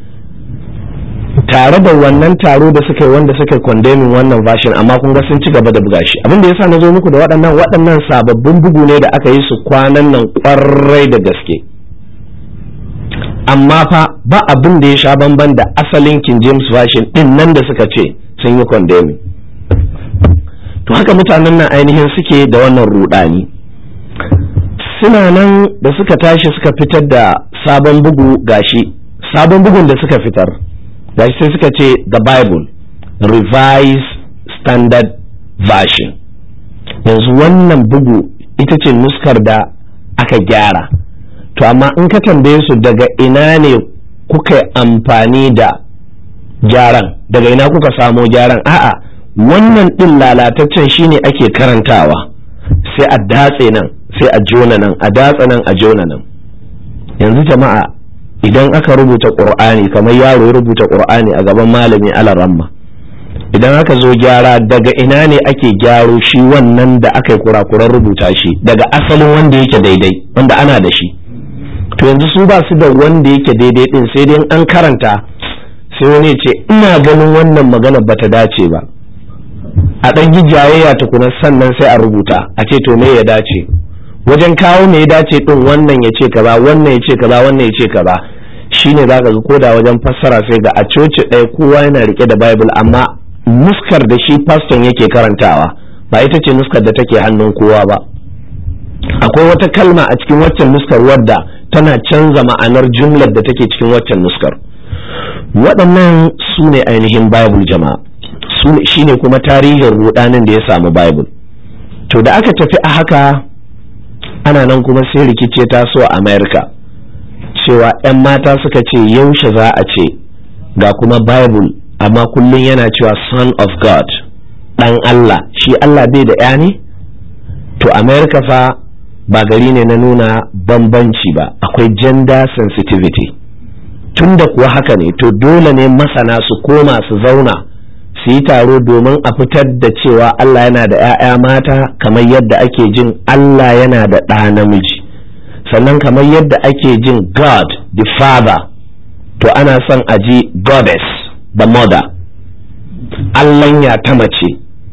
[SPEAKER 1] tare da wannan taro da suka yi wanda suka condemning wannan version, amma kun ga sun ci gaba da buga shi. Abin da yasa na zo muku da waɗannan waɗannan sababbin bugu ne da aka yi su kwanan nan ƙwarai da gaske, amma fa ba abin da ya sha bamban da asalin King James version din nan da suka ce sun yi condemning. To haka mutanen nan ainihin suke da wannan rudani. Suna nan da suka tashi suka fitar da sabon bugu, gashi sabon bugun da suka fitar gashi sai suka ce the Bible Revised Standard Version. Yanzu wannan bugu ita ce nuskar da aka gyara. To amma in ka tambaye su daga ina ne kuka yi amfani da gyaran, daga ina kuka samo gyaran, a'a wannan din lalataccen shine ake karantawa, sai a datse nan sai a jona nan, a datsa nan a jona nan. Yanzu jama'a idan aka rubuta Qur'ani, kamar yaro ya rubuta Qur'ani a gaban malami alaramma, idan aka zo gyara daga ina ne ake gyaro shi wannan da aka yi kurakuran rubuta shi, daga asalin wanda yake daidai, wanda ana da shi. To yanzu su ba su da wanda yake daidai din, sai dai an karanta sai wani ya ce ina ganin wannan magana bata dace ba, a ɗan gijayayya tukuna sannan sai a rubuta a ce to me ya dace. Wajen kawo me ya dace din, wannan ya ce kaza, wannan ya ce kaza, wannan ya ce kaza, shine zaka ga koda wajen fassara sai ga a coci ɗaya kowa yana rike da Bible, amma nuskar da shi pastor yake karantawa ba ita ce nuskar da take hannun kowa ba. Akwai wata kalma a cikin waccan nuskar wadda tana canza ma'anar jumlar da take cikin waccan nuskar. Waɗannan su ne ainihin Bible jama'a, su shine kuma tarihin rudanin da ya samu Bible. To da aka tafi a haka ana nan kuma sai rikice taso a America, cewa 'yan mata suka ce yaushe za a ce ga kuma Bible amma kullum yana cewa Son of God, ɗan Allah, shi Allah bai da 'ya ne? To America fa ba gari ne na nuna bambanci ba, akwai gender sensitivity. Tunda kuwa haka ne, to dole ne masana su koma su zauna su yi taro domin a fitar da cewa Allah yana da 'ya'ya mata kamar yadda ake jin Allah yana da ɗa namiji, sannan kamar yadda ake jin God the Father, to ana son a ji Goddess the Mother, Allahnya ta mace.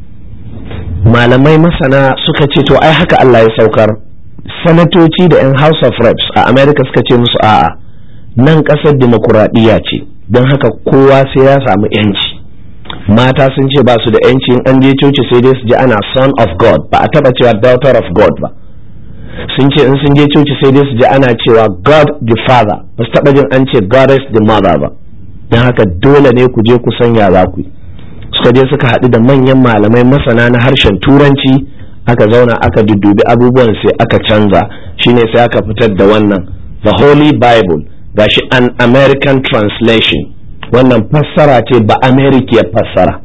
[SPEAKER 1] Malamai masana suka ce to ai haka Allah ya saukar. Sanatoci da 'yan House of Reps a America suka ce musu a'a, nan ƙasar dimokuraɗiyya ce, don haka kowa sai ya samu 'yanci. Mata sun ce ba su da 'yanci, in an je coci sai dai su ji ana Son of God, ba a taɓa cewa Daughter of God ba. Sun ce in sun je coci sai dai su ji ana cewa God the Father, ba su taɓa jin an ce Goddess the Mother ba. Don haka dole ne ku je ku sanya za ku yi. Suka je suka haɗu da manyan malamai masana na harshen Turanci, aka zauna aka duddubi abubuwan sai aka canza, shine sai aka fitar da wannan The Holy Bible, gashi an American translation. Wannan fassara ce ba America ya fassara,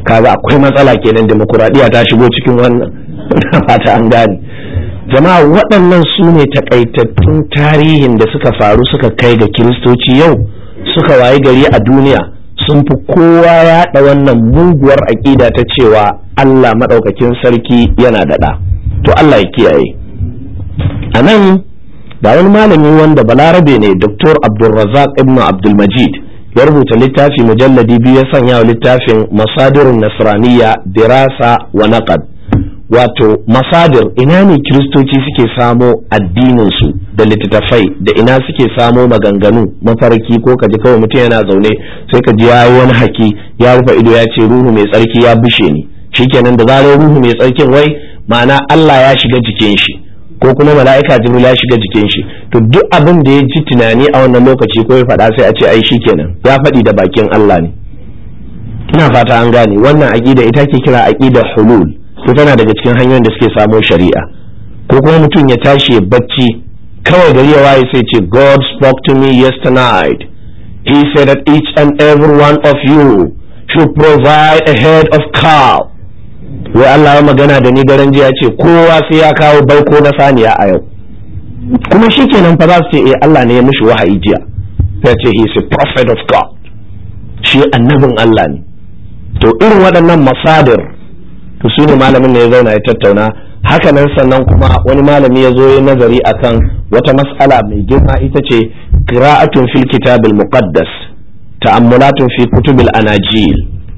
[SPEAKER 1] kaga akwai matsala kenan, demokuraɗiyya ta shigo cikin wannan. fata an gane. Jama'a waɗannan su ne takaitattun tarihin da suka faru suka kai ga kiristoci yau suka wayi gari a duniya sun fi kowa yaɗa wannan muguwar aƙida ta cewa Allah maɗaukakin sarki yana da ɗa. To Allah ya kiyaye. A nan da wani malami wanda balarabe ne, Doktor Abdulrazak ibn Abdulmajid, ya rubuta littafi mujalladi biyu ya sanya wa littafin Masadirun Nasraniyya Dirasa wa Naqad. Wato masadir, ina ne kiristoci suke samo addininsu da littattafai, da ina suke samo maganganu, mafarki, ko kaji kawai mutum yana zaune sai ka ji yayi wani haki ya rufe ido ya ce ruhu mai tsarki ya bushe ni, shikenan da zarar ruhu mai tsarkin wai ma'ana Allah ya shiga jikin shi ko kuma mala'ika Jibril ya shiga jikin shi. To duk abin da ya ji tunani a wannan lokaci ko ya faɗa sai a ce ai shikenan ya faɗi da bakin Allah ne. Ina fata an gane wannan aqida ita ke kira aqida hulul. Ko tana daga cikin hanyoyin da suke samo shari'a. Ko kuma mutum ya tashi ya bacci kawai gari ya waye sai ce God spoke to me yesterday night. He said that each and every one of you should provide a head of cow. Wai Allah ya magana da ni daren jiya ce kowa sai ya kawo baiko na saniya a yau. Kuma shikenan fa za su ce eh Allah ne ya mishi wahayi jiya. Sai ce he is a prophet of God. Shi annabin Allah ne. To irin waɗannan masadir to su ne malamin ne ya zauna ya tattauna. Haka nan sannan kuma wani malami ya zo ya nazari akan wata mas'ala mai girma, ita ce qira'atun fil kitabil muqaddas, ta'ammulatun fi kutubil anajil.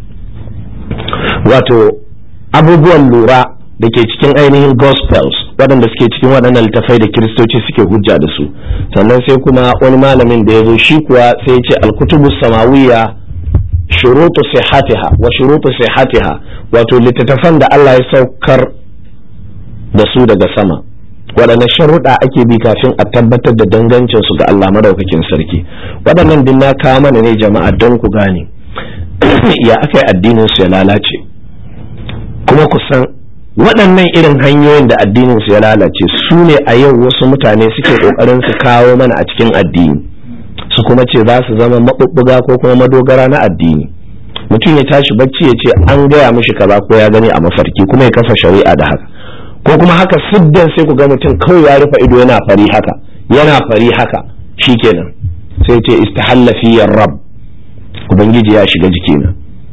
[SPEAKER 1] Wato abubuwan lura da ke cikin ainihin gospels waɗanda suke cikin waɗannan littafai da kiristoci suke hujja da su. Sannan sai kuma wani malamin da ya zo shi kuwa sai ya ce al-kutubus samawiyya shurutu sihhatiha wa shurutu sihhatiha, wato littattafan da Allah ya saukar da su daga sama waɗannan sharuɗa ake bi kafin a tabbatar da dangancin su ga Allah madaukakin sarki. Waɗannan din na kawo mana ne jama'a don ku gane ya aka yi addinin su ya lalace, kuma ku san waɗannan irin hanyoyin da addinin su ya lalace su ne a yau wasu mutane suke ƙoƙarin su kawo mana a cikin addini, su kuma ce za su zama maɓuɓɓuga ko kuma madogara na addini. Mutum ya tashi bacci ya ce an gaya mishi kaza ko ya gani a mafarki kuma ya kafa shari'a da haka, ko kuma haka siddan sai ku ga mutum kawai ya rufe ido yana fari haka yana fari haka shikenan sai ce istahalla fi rabb, ubangiji ya shiga jikina.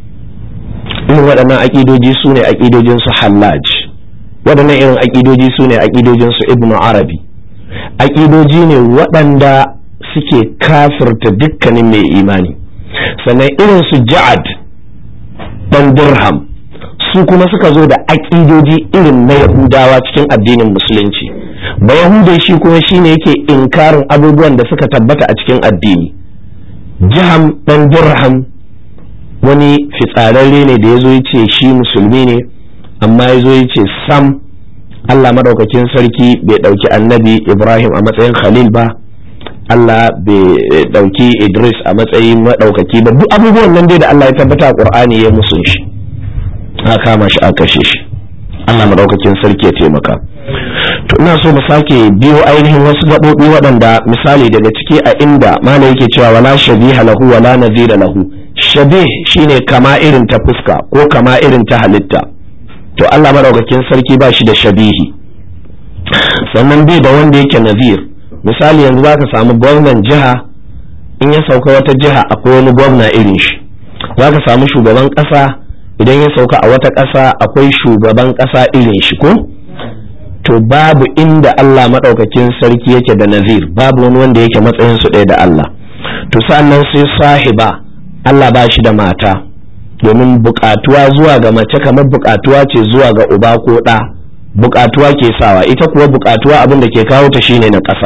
[SPEAKER 1] Irin waɗannan aƙidoji su ne aƙidojin su Hallaj, waɗannan irin aƙidoji su ne aƙidojin su Ibn Arabi, aƙidoji ne waɗanda suke kafirta dukkanin mai imani. Sannan irin su Ja'ad dan Dirham su kuma suka zo da aƙidoji irin na Yahudawa cikin addinin musulunci. Ba Yahudai shi kuma shine yake inkarin abubuwan da suka tabbata a cikin addini. Jaham dan Dirham wani fitsararre ne da ya zo ya ce shi musulmi ne, amma ya zo ya ce sam Allah madaukakin sarki bai ɗauki annabi Ibrahim a matsayin Khalil ba, Allah bai ɗauki Idris a matsayin maɗaukaki ba. Duk abubuwan nan dai da Allah ya tabbata a Qur'ani ya musu shi, a kama shi a kashe shi. Allah madaukakin sarki ya taimaka. To ina so mu sake biyo ainihin wasu gaɓoɓi waɗanda misali daga ciki a inda malam yake cewa wala shabiha lahu wala nazira lahu. Shabih shine kama irin ta fuska ko kama irin ta halitta. To Allah madaukakin sarki ba shi da shabihi. Sannan bai da wanda yake nazir. Misali yanzu zaka samu gwamnan jiha, in ya sauka wata jiha akwai wani gwamna irin shi. Zaka samu shugaban ƙasa, idan ya sauka a wata ƙasa akwai shugaban ƙasa irin shi ko? To babu inda Allah madaukakin sarki yake da nazir, babu wani wanda yake matsayin su ɗaya da Allah. To sannan sai sahiba, Allah ba shi da mata, domin buƙatuwa zuwa ga mace kamar buƙatuwa ce zuwa ga uba ko ɗa, buƙatuwa ke sawa, ita kuwa buƙatuwa abin da ke kawo ta shine na ƙasa.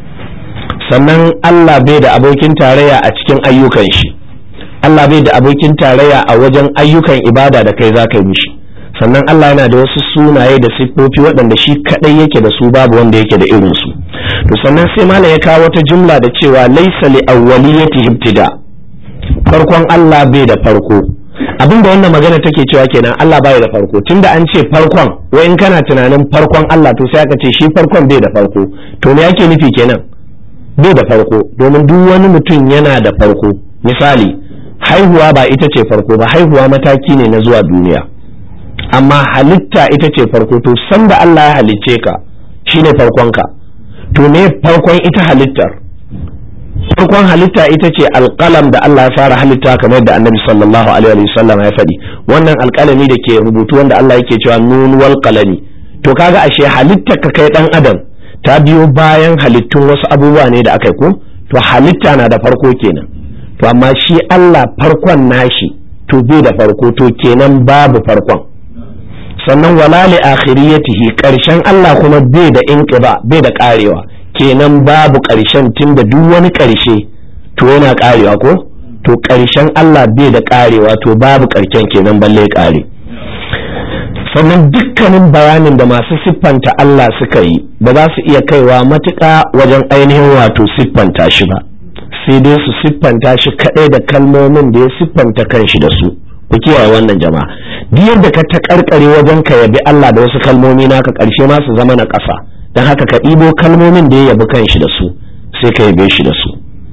[SPEAKER 1] Sannan Allah bai da abokin tarayya a cikin ayyukan shi, Allah bai da abokin tarayya a wajen ayyukan ibada da kai za ka yi mishi. Sannan Allah yana da wasu sunaye da siffofi waɗanda shi kaɗai yake da su, babu wanda yake da irin su. To sannan sai malam ya kawo wata jumla da cewa laysa li awwaliyati ibtida, farkon Allah bai da farko. Abin da wannan magana take cewa kenan Allah bai da farko. Tunda an ce farkon, wai in kana tunanin farkon Allah to sai aka ce shi farkon bai da farko. To me yake nufi kenan? Bai da farko, domin duk wani mutum yana da farko. Misali haihuwa ba ita ce farko ba, haihuwa mataki ne na zuwa duniya, amma halitta ita ce farko. To sanda Allah ya halicce ka shine farkonka. To me farkon ita halittar? Farkon halitta ita ce alƙalam da Allah ya fara halitta, kamar da Annabi sallallahu alaihi wa sallam ya faɗi, wannan alƙalami da ke rubutu wanda Allah yake cewa nun wal qalami. To kaga ashe halittar ka kai dan adam ta biyo bayan halittun wasu abubuwa ne da aka yi ko? To halitta na da farko kenan. To amma shi Allah farkon nashi to bai da farko, to kenan babu farkon. Sannan wala li akhiriyatihi, karshen Allah kuma bai da inqiba, bai da karewa, kenan babu karshen, tunda duk wani karshe to yana karewa ko? To karshen Allah bai da karewa, to babu karshen kenan balle kare. Sannan dukkanin bayanin da masu siffanta Allah suka yi ba za su iya kaiwa matuƙa wajen ainihin wato siffanta shi ba, sai dai su siffanta shi kaɗai da kalmomin da ya siffanta kanshi da su. Ku kiyaye wannan jama'a, duk yadda ka ta karkare wajen ka yabi Allah da wasu kalmomi naka, ƙarshe ma su zama na ƙasa. Don haka ka ɗibo kalmomin da ya yabi kanshi da su sai ka yabe shi da su.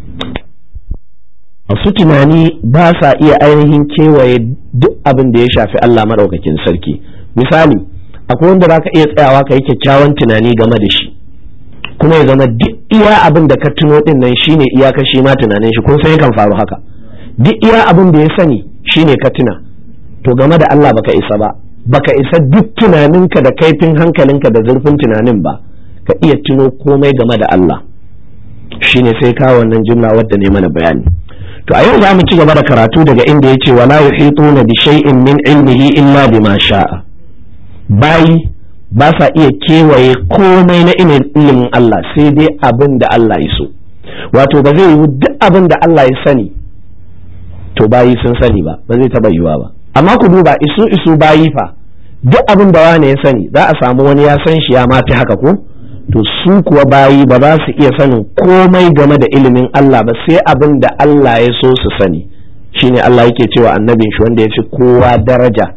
[SPEAKER 1] Masu tunani ba sa iya ainihin kewaye duk abin da ya shafi Allah maɗaukakin sarki. Misali, akwai wanda za ka iya tsayawa ka yi kyakkyawan tunani game da shi, kuma ya zama duk iya abin da ka tuno din nan shine iyaka shi ma tunanin shi. Kun san yakan faru haka, duk iya abin da ya sani shine ka tuna. To game da Allah baka isa ba, baka isa duk tunaninka da kaifin hankalinka da zurfin tunanin ba ka iya tuno komai game da Allah. Shine sai ka wannan jumla wadda ne mana bayani. To a yau za mu ci gaba da karatu daga inda ya ce wala yuhituna bi shay'in min ilmihi illa bima sha'a. Bayi ba sa iya kewaye komai na ilimin Allah sai dai abin da Allah ya so. Wato ba zai yi duk abin da Allah ya sani to bayi sun sani ba, ba zai taba yiwa ba. Amma ku duba isu isu bayi fa, duk abin da wani ya sani za a samu wani ya san shi ya mafi haka ko? To su kuwa bayi ba za su iya sanin komai game da ilimin Allah ba sai abin da Allah ya so su sani. Shine Allah yake cewa annabin shi wanda ya fi kowa daraja,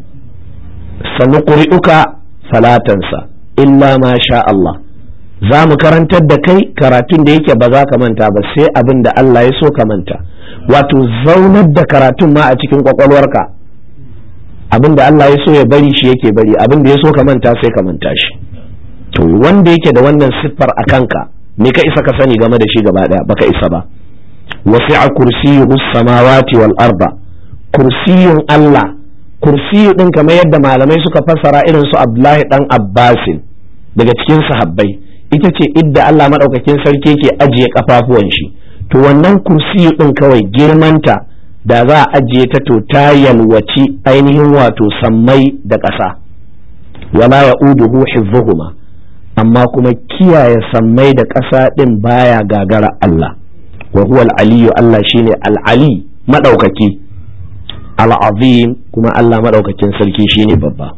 [SPEAKER 1] sanuqri'uka salatansa illa ma sha Allah, za mu karantar da kai karatun da yake ba za ka manta ba sai abin da Allah ya so ka manta. Wato zaunar da karatun ma a cikin kwakwalwarka, abin da Allah ya so ya bari shi yake bari, abin da ya so ka manta sai ka manta shi. To wanda yake da wannan siffar a kanka, me ka isa ka sani game da shi gaba daya? Baka isa ba. wasi'a kursiyuhu samawati wal arda, kursiyun Allah, kursiyu din kamar yadda malamai suka fassara irin su Abdullahi dan Abbasin daga cikin sahabbai, ita ce idda Allah madaukakin sarki ke ajiye kafafuwan shi. To wannan kursiyu din kawai girmanta da za a ajiye ta to ta yalwaci ainihin wato sammai da ƙasa. wala ya'uduhu hifzuhuma, amma kuma kiyaye sammai da ƙasa din baya gagara Allah. wa huwa al-aliyyu, Allah shine al-ali madaukaki, al-azim kuma Allah madaukakin sarki shine babba.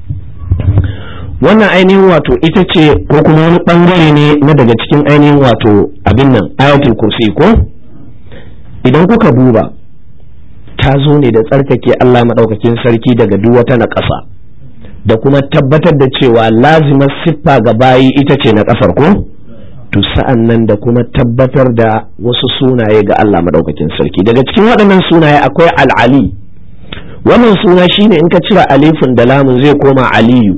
[SPEAKER 1] wannan ainihin wato ita ce ko kuma wani bangare ne na daga cikin ainihin wato abin nan ayatul kursi ko? Idan kuka duba ta zo ne da tsarkake Allah madaukakin sarki daga duk wata naƙasa da kuma tabbatar da cewa lazimar siffa ga bayi ita ce na ƙasar ko? To sa'an nan da kuma tabbatar da wasu sunaye ga Allah madaukakin sarki. Daga cikin waɗannan sunaye akwai al-ali. Wannan suna shine in ka cire alifin da lamun zai koma aliyu.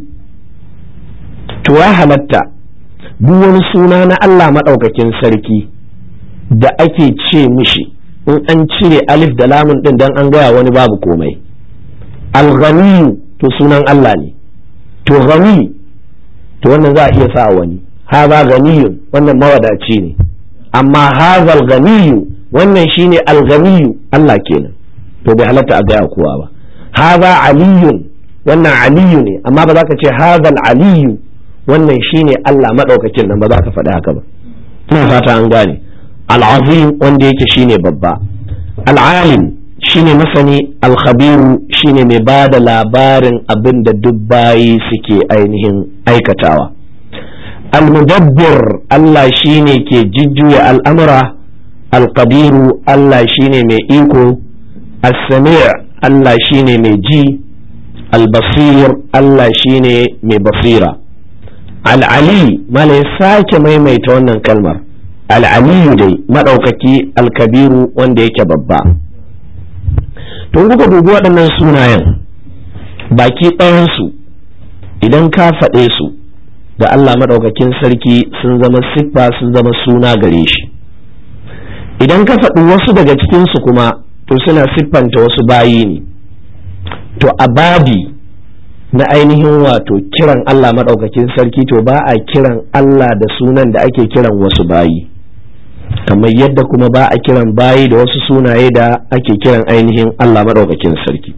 [SPEAKER 1] To ya halatta duk wani suna na Allah madaukakin sarki da ake ce mishi in an cire alif da lamun din dan an gaya wani babu komai. Al-ghaniyu to sunan Allah ne. To ghani to wannan za a iya sa wani. Haza ganiyun wannan mawadaci ne, amma hazal ganiyu wannan shine al-ganiyu Allah kenan, to bai halatta a gaya kowa ba. Haza aliyun wannan aliyu ne, amma ba za ka ce hazal aliyu wannan shine Allah madaukakin nan, ba za ka faɗi haka ba. Ina fata an gane. Al-azim wanda yake shine babba, al-alim shine masani, al-khabiru shine mai bada labarin abin da duk bayi suke ainihin aikatawa. Al-mudabbir Allah shine ke jujjuya al'amura, al-qabiru Allah shine mai iko, as-sami' Allah shine mai ji, al-basir Allah shine mai basira. Al-ali malai sake maimaita wannan kalmar, al-aliyu dai madaukaki, al-kabiru wanda yake babba. to kuka dubi waɗannan sunayen baki ɗayansu idan ka faɗe su ga Allah maɗaukakin sarki sun zama siffa sun zama suna gare shi. Idan ka faɗi wasu daga cikinsu kuma to suna siffanta wasu bayi ne. To a babi na ainihin wato kiran Allah maɗaukakin sarki to ba a kiran Allah da sunan da ake kiran wasu bayi, kamar yadda kuma ba a kiran bayi da wasu sunaye da ake kiran ainihin Allah maɗaukakin sarki.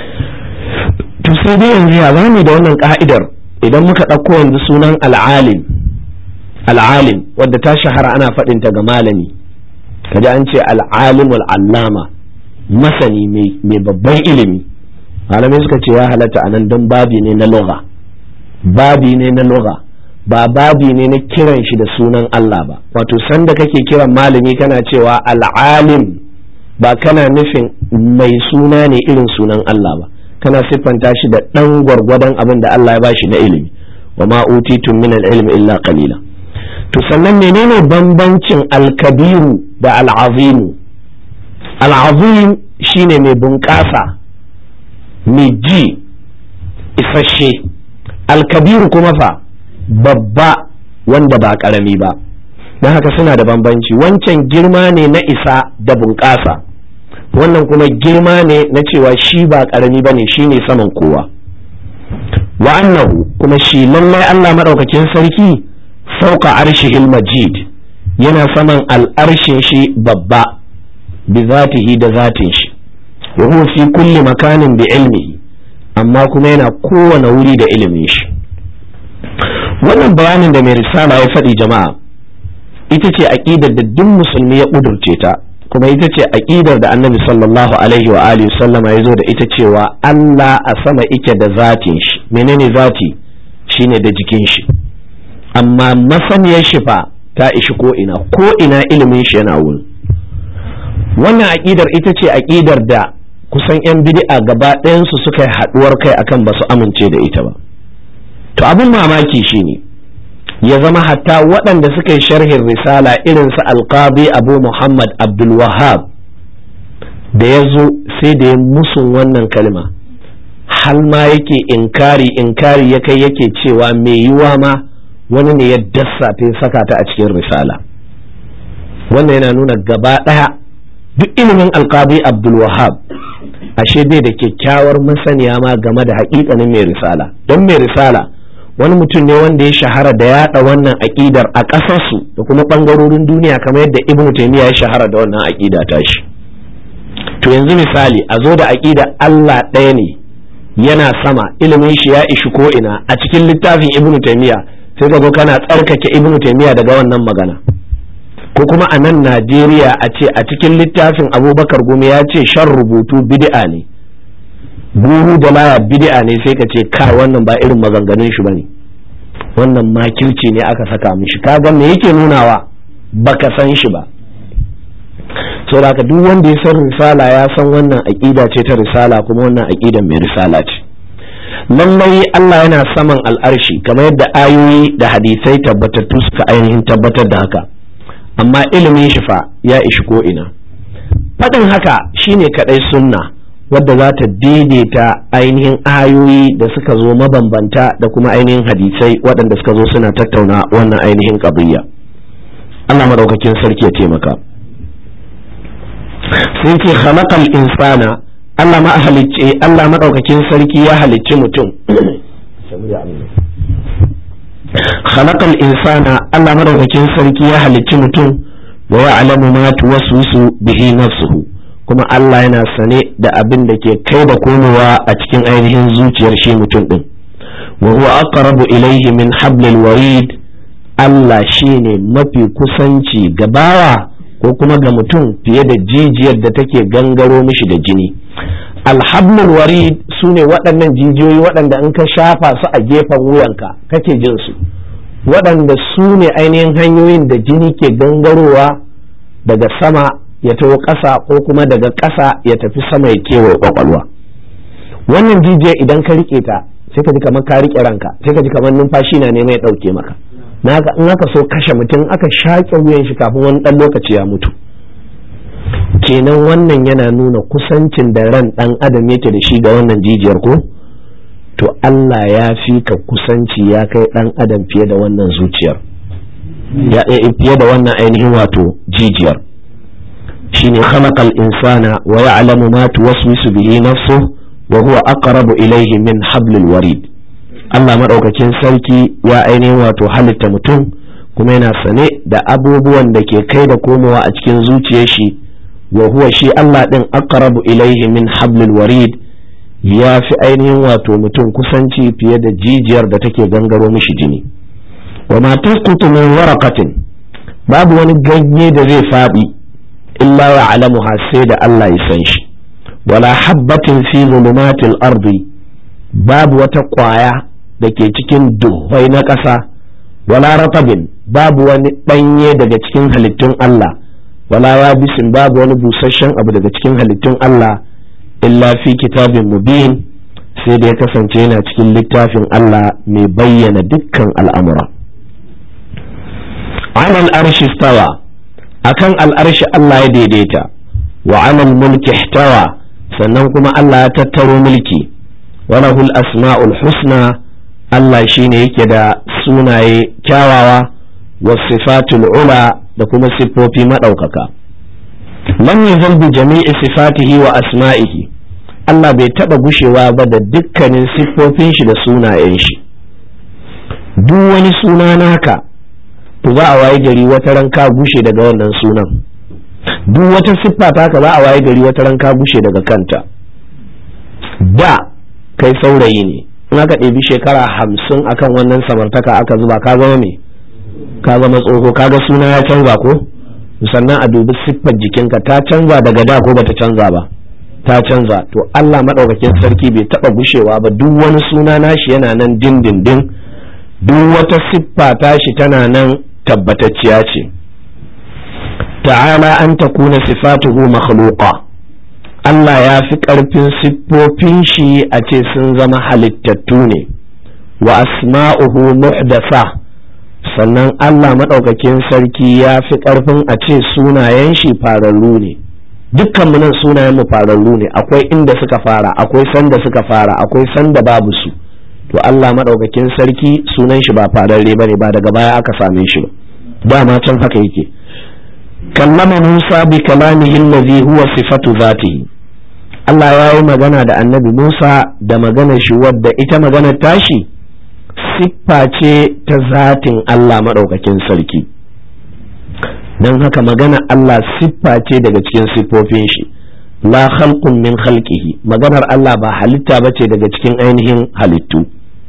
[SPEAKER 1] To sai dai yanzu ya zame da wannan ka'idar idan muka ɗauko yanzu sunan al'alim al'alim wadda ta shahara ana faɗinta ga malami, kaji an ce al'alimul allama, masani mai babban ilimi. Malamai suka ce ya halatta anan don babi ne na lugha, babi ne na lugha ba babi ne na kiran shi da sunan Allah ba. Wato sanda kake kiran malami kana cewa al'alim ba kana nufin mai suna ne irin sunan Allah ba, kana siffanta shi da ɗan gwargwadon abin da Allah ya bashi na ilimi. wa ma utitum min al-ilmi illa qalila. To sannan menene bambancin al-kabiru da al-azimu? Al-azim shine mai bunƙasa, mai ji, isasshe. Al-kabiru kuma fa babba wanda ba ƙarami ba. Don haka suna da bambanci. Wancan girma ne na isa da bunƙasa, wannan kuma girma ne na cewa shi ba ƙarami ba ne, shi ne saman kowa. Wa annahu kuma shi lallai Allah maɗaukakin sarki fauka arshihil majid, yana saman al'arshin shi babba, bi zatihi da zatin shi, wa huwa fi kulli makanin bi ilmihi, amma kuma yana kowane wuri da ilimin shi. Wannan bayanin da mai risala ya faɗi jama'a ita ce aqidar da duk musulmi ya ƙudurce ta, kuma ita ce aqidar da annabi sallallahu alaihi wa alihi sallama ya zo da ita cewa Allah a sama ike da zatin shi. Menene zati? Shine da jikin shi, amma masaniyar shi fa ta ishi ko ina ko ina ilimin shi yana wurin. Wannan aqidar ita ce aqidar da kusan yan bid'a gaba ɗayan su suka yi haɗuwar kai akan ba su amince da ita ba. To abin mamaki shine ya zama hatta waɗanda suka yi sharhin risala irin su alqabi Abu Muhammad Abdul Wahhab da ya zo sai da ya musun wannan kalma, hal ma yake inkari inkari ya kai yake cewa mai yiwa ma wani ne ya dassa ta saka ta a cikin risala. Wannan yana nuna gaba ɗaya duk ilimin alqabi Abdul Wahhab ashe bai da kyakkyawar masaniya ma game da haƙiƙanin mai risala. Don mai risala wani mutum ne wanda ya shahara da yaɗa wannan aƙidar a ƙasarsu da kuma ɓangarorin duniya kamar yadda Ibn Taymiyyah ya shahara da wannan aƙida ta shi. To yanzu misali a zo da aƙida Allah ɗaya ne, yana sama, ilimin shi ya ishi ko ina a cikin littafin Ibn Taymiyyah, sai ka zo kana tsarkake Ibn Taymiyyah daga wannan magana. Ko kuma a nan Najeriya a ce a cikin littafin Abubakar Gumi ya ce shan rubutu bid'a ne, guru da laya bid'a ne, sai ka ce kai wannan ba irin maganganun shi bane, wannan makirci ne aka saka mishi. Kaga me yake nunawa? Baka san shi ba. Saboda haka duk wanda ya san risala ya san wannan aqida ce ta risala, kuma wannan aqidan mai risala ce. Lallai Allah yana saman al'arshi kamar yadda ayoyi da hadisai tabbatattu suka ainihin tabbatar da haka, amma ilimin shi fa ya ishi ko ina. Faɗin haka shine kadai sunna wadda za ta daidaita ainihin ayoyi da suka zo mabambanta da kuma ainihin hadisai waɗanda suka zo suna tattauna wannan ainihin qadiyya. Allah madaukakin sarki ya taimaka. Sai ce khalaqal insana, Allah ma halicce, Allah madaukakin sarki ya halicci mutum. Khalaqal insana, Allah madaukakin sarki ya halicci mutum, wa ya'lamu ma tuwaswisu bihi nafsuhu, kuma Allah yana sane da abin da ke kai da komowa a cikin ainihin zuciyar shi mutum din. Wa huwa aqrabu ilayhi min hablil warid, Allah shine mafi kusanci ga bawa ko kuma ga mutum fiye da jijiyar da take gangaro mishi da jini. Alhablul warid sune waɗannan jijiyoyi waɗanda in ka shafa su a gefen wuyanka kake jin su, waɗanda su ne ainihin hanyoyin da jini ke gangarowa daga sama ya taho ƙasa ko kuma daga ƙasa ya tafi sama ya kewaye kwakwalwa. Wannan jijiya idan ka rike ta sai ka ji kamar ka rike ranka, sai ka ji kamar numfashi na neman ya ɗauke maka. Na haka in aka so kashe mutum aka shaƙe wuyan shi kafin wani ɗan lokaci ya mutu. kenan wannan yana nuna kusancin da ran ɗan adam yake da shi ga wannan jijiyar ko to Allah ya fi ka kusanci ya kai ɗan adam fiye da wannan zuciyar ya fiye da wannan ainihin wato jijiyar shine khalaqal insana wa ya'lamu ma tuwaswisu bihi nafsuhu wa huwa aqrabu ilayhi min hablil warid Allah madaukakin sarki ya ainihin wato halitta mutum kuma yana sane da abubuwan da ke kai da komowa a cikin zuciyar shi wa huwa shi Allah din aqrabu ilayhi min hablil warid ya fi ainihin wato mutum kusanci fiye da jijiyar da take gangaro mishi jini wa ma tasqutu min waraqatin babu wani ganye da zai faɗi illa ya'lamuha sai da Allah ya san shi wala habbatin fi zulumatil ardi babu wata kwaya da ke cikin duhwai na ƙasa wala ratabin babu wani ɗanye daga cikin halittun Allah wala yabisin babu wani busasshen abu daga cikin halittun Allah illa fi kitabin mubin sai da ya kasance yana cikin littafin Allah mai bayyana dukkan al'amura alal arshi stawa akan al'arshi Allah ya daidaita wa alal mulki ihtawa sannan kuma Allah ya tattaro mulki wa lahul asma'ul husna Allah shine yake da sunaye kyawawa was sifatul ula da kuma siffofi madaukaka lam yazal bi jami'i sifatihi wa asma'ihi Allah bai taba gushewa ba da dukkanin siffofin shi da sunayen shi duk wani suna naka to za a waye gari wata ran ka gushe daga wannan sunan duk wata siffa ta ka za a waye gari wata ran ka gushe daga kanta da kai saurayi ne in aka ɗebi shekara hamsin akan wannan samartaka aka zuba ka zama me ka zama tsoho kaga suna ya canza ko sannan a dubi siffar jikinka ta canza daga da ko bata canza ba ta canza to Allah madaukakin sarki bai taba gushewa ba duk wani suna nashi yana nan dindindin duk wata siffa tashi tana nan tabbatacciya ce ta'ala an takuna sifatuhu makhluqa Allah ya fi ƙarfin siffofin shi a ce sun zama halittattu ne wa asma'uhu muhdasa sannan Allah maɗaukakin sarki ya fi ƙarfin a ce sunayen shi fararru ne dukkan nan sunayen mu fararru ne akwai inda suka fara akwai sanda suka fara akwai sanda babu su to Allah maɗaukakin sarki sunan shi ba fararre bane ba daga baya aka same shi ba dama can haka yake kallama Musa bi kalamihi allazi huwa sifatu zatihi Allah ya yi magana da annabi Musa da maganar shi wadda ita maganar tashi siffa ce ta zatin Allah maɗaukakin sarki don haka magana Allah siffa ce daga cikin siffofin shi la khalqun min khalqihi maganar Allah ba halitta bace daga cikin ainihin halittu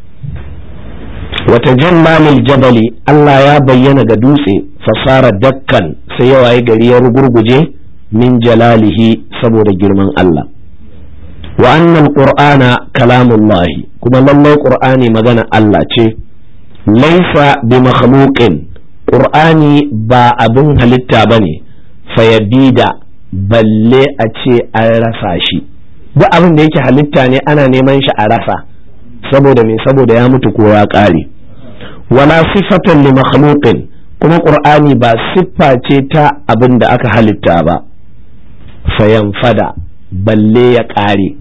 [SPEAKER 1] wata jallalil jabali Allah ya bayyana ga dutse fasara dakkan sai ya waye gari ya rugurguje min jalalihi saboda girman Allah wa annal qur'ana kalamullahi kuma lallai qur'ani magana Allah ce laysa bi makhluqin qur'ani ba abin halitta bane fayabida balle a ce an rasa shi duk abin da yake halitta ne ana neman shi a rasa saboda me saboda ya mutu ko ya kare wala sifatan li makhluqin kuma qur'ani ba siffa ce ta abin da aka halitta ba fayanfada balle ya kare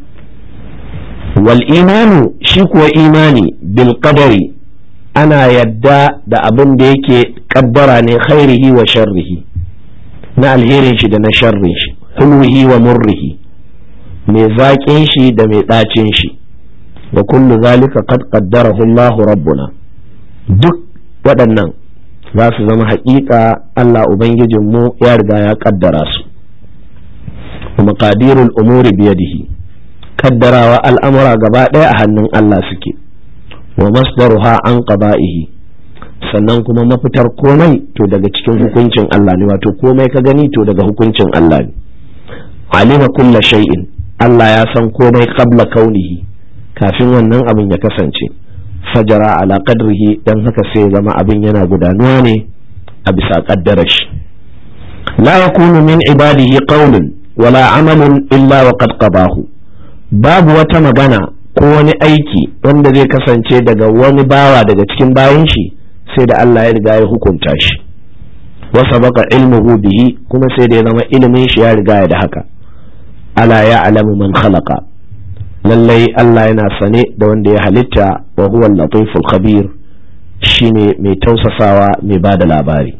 [SPEAKER 1] wal imanu shi kuwa imani bil qadari ana yadda da abin da yake kaddara ne khairihi wa sharrihi na alherin shi da na sharrin shi hulwihi wa murrihi mai zaƙin shi da mai ɗacin shi wa kullu zalika qad qaddarahu Allah rabbuna duk waɗannan za su zama haƙiƙa Allah ubangijin mu ya riga ya kaddara su wa maqadirul umuri biyadihi kaddarawa al'amura gaba ɗaya a hannun Allah suke wa masdaruha an qada'ihi sannan kuma mafitar komai to daga cikin hukuncin Allah ne wato komai ka gani to daga hukuncin Allah ne alima kulla shay'in Allah ya san komai qabla kaunihi kafin wannan abin ya kasance fajara ala qadrihi dan haka sai zama abin yana gudanuwa ne a bisa kaddarar shi la yakunu min ibadihi qawlun wala amalun illa wa qad qadahu babu wata magana ko wani aiki wanda zai kasance daga wani bawa daga cikin bayan shi sai da Allah ya riga ya hukunta shi wa sabaqa ilmuhu bihi kuma sai da ya zama ilimin shi ya riga da haka. Ala ya'lamu man khalaqa, lallai Allah yana sane da wanda ya halitta, wa huwa al-latiful khabir, shine mai tausasawa mai bada labari.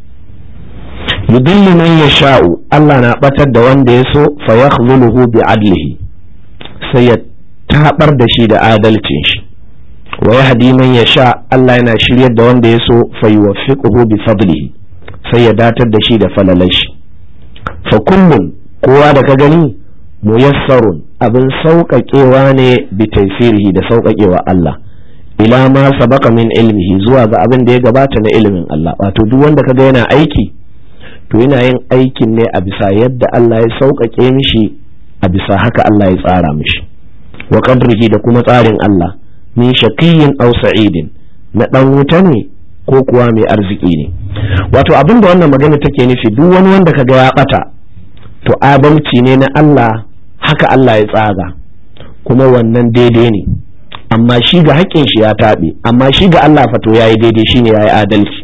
[SPEAKER 1] Yudillu man yasha'u, Allah na batar da wanda ya so, fa yakhdhuluhu bi adlihi, sai ya tabar da shi da adalcin shi. Wa yahdi man yasha, Allah yana shiryar da wanda ya so, fa yuwaffiquhu bi fadlihi, sai ya datar da shi da falalashi. Fa kullun, kowa da ka gani, muyassarun, abin sauƙaƙewa ne bi taysirihi da sauƙaƙewa Allah, ila ma sabaka min ilmihi, zuwa ga abin da ya gabata na ilimin Allah. Wato duk wanda kaga yana aiki to yana yin aikin ne a bisa yadda Allah ya sauƙaƙe mishi, a bisa haka Allah ya tsara mishi, wa qadrihi, da kuma tsarin Allah, min shaqiyyin aw sa'idin, na dan wuta ne ko kuwa mai arziki ne. Wato abin da wannan magana take nufi, duk wani wanda kaga ya bata to adalci ne na Allah, haka Allah ya tsaga, kuma wannan daidai ne, amma shi ga haƙƙin shi ya taɓe, amma shi ga Allah fa to yayi daidai, shine yayi adalci.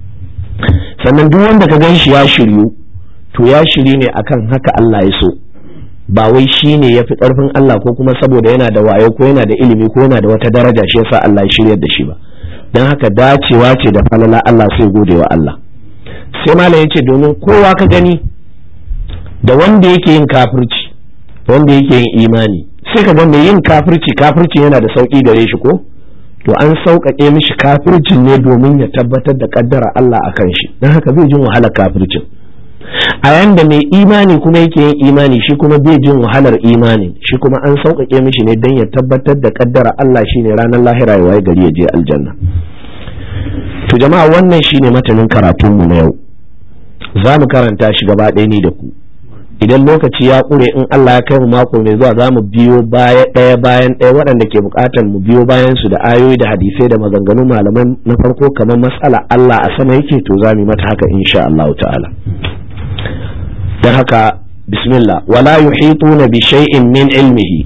[SPEAKER 1] Sannan duk wanda ka gan shi ya shiryu to ya shiri ne akan haka Allah ya so, ba wai shine yafi ƙarfin Allah ko kuma saboda yana da wayo ko yana da ilimi ko yana da wata daraja shi yasa Allah ya shiryar da shi ba. Dan haka dacewa ce da falala Allah, sai gode wa Allah. Sai malam yace domin kowa ka gani, da wanda yake yin kafirci wanda yake yin imani, sai ka ga mai yin kafirci kafirci yana da sauki gare shi ko, to an sauƙaƙe mishi kafircin ne domin ya tabbatar da kaddara Allah akan shi, dan haka bai jin wahalar kafircin. A yanda mai imani kuma yake yin imani, shi kuma bai jin wahalar imani, shi kuma an sauƙaƙe mishi ne dan ya tabbatar da kaddara Allah, shine ranar lahira ya waye gari ya je aljanna. To jama'a, wannan shine matanin karatunmu na yau, za mu karanta shi gaba ɗaya ni da ku. Idan lokaci ya ƙure, in Allah ya kai mu mako mai zuwa, za mu biyo baya ɗaya bayan ɗaya waɗanda ke buƙatar mu biyo bayan su da ayoyi da hadisai da maganganun malaman na farko, kamar mas'ala Allah a sama yake, to za mu mata haka insha Allah ta'ala. Dan haka bismillah, wala yuhituna bi shay'in min ilmihi,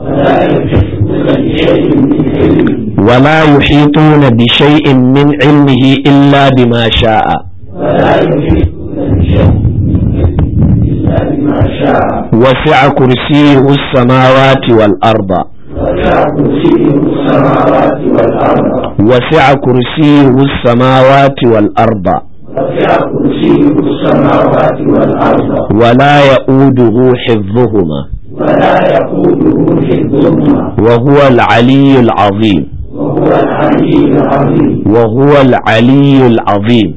[SPEAKER 1] wala yuhituna bi shay'in min ilmihi illa bima sha'a, وسع كرسيه السماوات والأرض وسع كرسيه السماوات والأرض ولا يؤوده حفظهما وهو العلي العظيم وهو العلي العظيم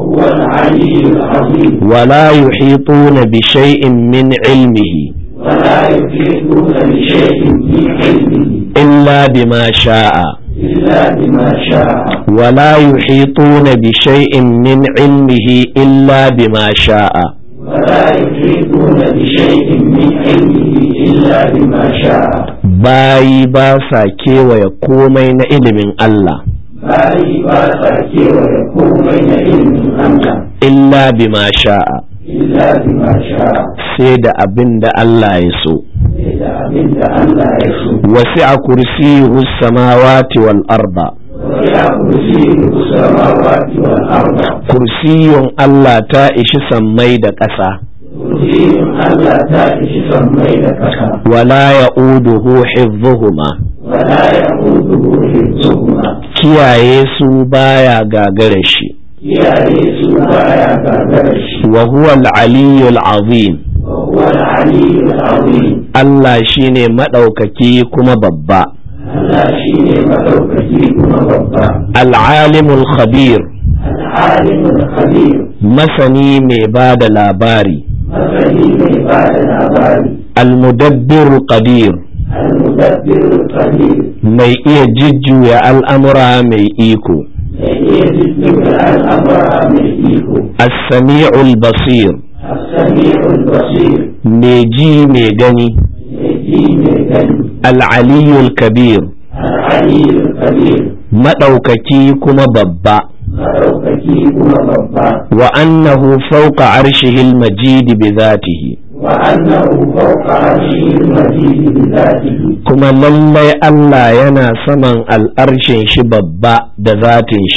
[SPEAKER 1] ولا يحيطون بشيء من علمه
[SPEAKER 2] ولا يحيطون بشيء من علمه
[SPEAKER 1] إلا بما شاء
[SPEAKER 2] إلا بما شاء
[SPEAKER 1] ولا يحيطون بشيء من علمه إلا بما شاء
[SPEAKER 2] ولا يحيطون بشيء من علمه إلا بما شاء
[SPEAKER 1] باي باسا كيوي كومي na ilimin Allah
[SPEAKER 2] bayi ba sa kewaye komai na ilimin Allah
[SPEAKER 1] illa bima sha'a
[SPEAKER 2] illa bima sha'a
[SPEAKER 1] sai da abin da Allah ya so
[SPEAKER 2] sai da abin da Allah ya so
[SPEAKER 1] wasi'a kursiyyu samawati wal arda
[SPEAKER 2] wasi'a kursiyyu samawati wal arda
[SPEAKER 1] kursiyyun Allah ta ishi sammai da ƙasa
[SPEAKER 2] kursiyyun Allah ta ishi sammai da ƙasa
[SPEAKER 1] wala ya'uduhu hifdhuhuma
[SPEAKER 2] wala ya'uduhu hifdhuhuma
[SPEAKER 1] kiyaye su baya gagara shi
[SPEAKER 2] kiyaye su baya gagara shi
[SPEAKER 1] wa huwa al-aliyyul azim
[SPEAKER 2] wa huwa al-aliyyul azim
[SPEAKER 1] Allah shine madaukaki kuma babba
[SPEAKER 2] Allah shine madaukaki kuma babba
[SPEAKER 1] al-alimul khabir
[SPEAKER 2] al-alimul khabir
[SPEAKER 1] masani mai bada labari
[SPEAKER 2] masani mai bada labari
[SPEAKER 1] al-mudabbirul qadir
[SPEAKER 2] al-mudabbirul qadir
[SPEAKER 1] mai iya jujjuya al'amura mai iko
[SPEAKER 2] mai iya jujjuya al'amura mai iko
[SPEAKER 1] as-sami'ul basir
[SPEAKER 2] as-sami'ul basir
[SPEAKER 1] mai ji mai gani
[SPEAKER 2] mai ji mai gani
[SPEAKER 1] al-aliyyul kabir
[SPEAKER 2] al-aliyyul kabir
[SPEAKER 1] madaukaki kuma babba
[SPEAKER 2] madaukaki kuma babba
[SPEAKER 1] wa annahu fawqa arshihil majid bi dhatihi
[SPEAKER 2] وأنه فوق عرشه المجيد بذاته
[SPEAKER 1] kuma lallai Allah yana saman al'arshin shi babba da zatin shi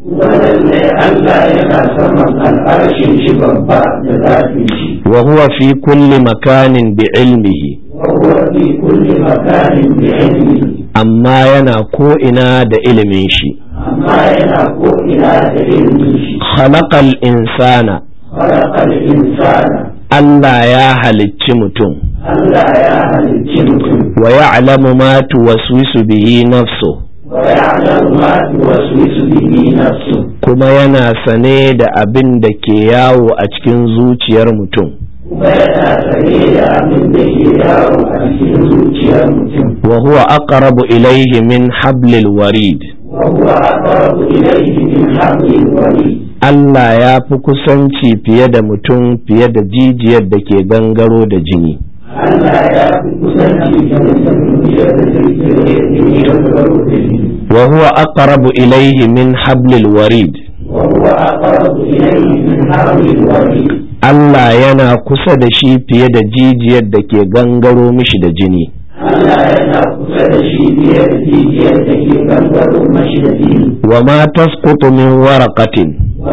[SPEAKER 2] ولله ألا يناسم العرش شبابا ذاته
[SPEAKER 1] وهو في كل مكان بعلمه
[SPEAKER 2] وهو في كل مكان بعلمه
[SPEAKER 1] أما ينا كوئنا دا إلميشي
[SPEAKER 2] أما ينا كوئنا دا إلميشي
[SPEAKER 1] خلق الإنسان
[SPEAKER 2] خلق الإنسان
[SPEAKER 1] Allah ya halicci mutum
[SPEAKER 2] Allah ya halicci mutum
[SPEAKER 1] wa ya'lamu ma tuwaswisu bihi nafsu
[SPEAKER 2] wa ya'lamu ma tuwaswisu bihi nafsu
[SPEAKER 1] kuma yana sane da abin da ke yawo a cikin zuciyar mutum
[SPEAKER 2] kuma yana sane da abin da ke yawo a cikin zuciyar mutum
[SPEAKER 1] wa huwa aqrabu ilayhi min hablil warid
[SPEAKER 2] wa huwa aqrabu ilayhi min hablil warid
[SPEAKER 1] Allah ya fi kusanci fiye da mutum fiye da jijiyar da ke gangaro da jini.
[SPEAKER 2] Allah ya fi kusanci fiye da mutum fiye da jijiyar da ke gangaro da jini.
[SPEAKER 1] Wa huwa aqrabu ilayhi min hablil warid.
[SPEAKER 2] Wa huwa aqrabu ilayhi min hablil warid.
[SPEAKER 1] Allah yana kusa da shi fiye da jijiyar da ke gangaro mishi da jini.
[SPEAKER 2] Allah yana kusa da shi fiye da jijiyar da ke gangaro mishi da jini.
[SPEAKER 1] Wa ma tasqutu min waraqatin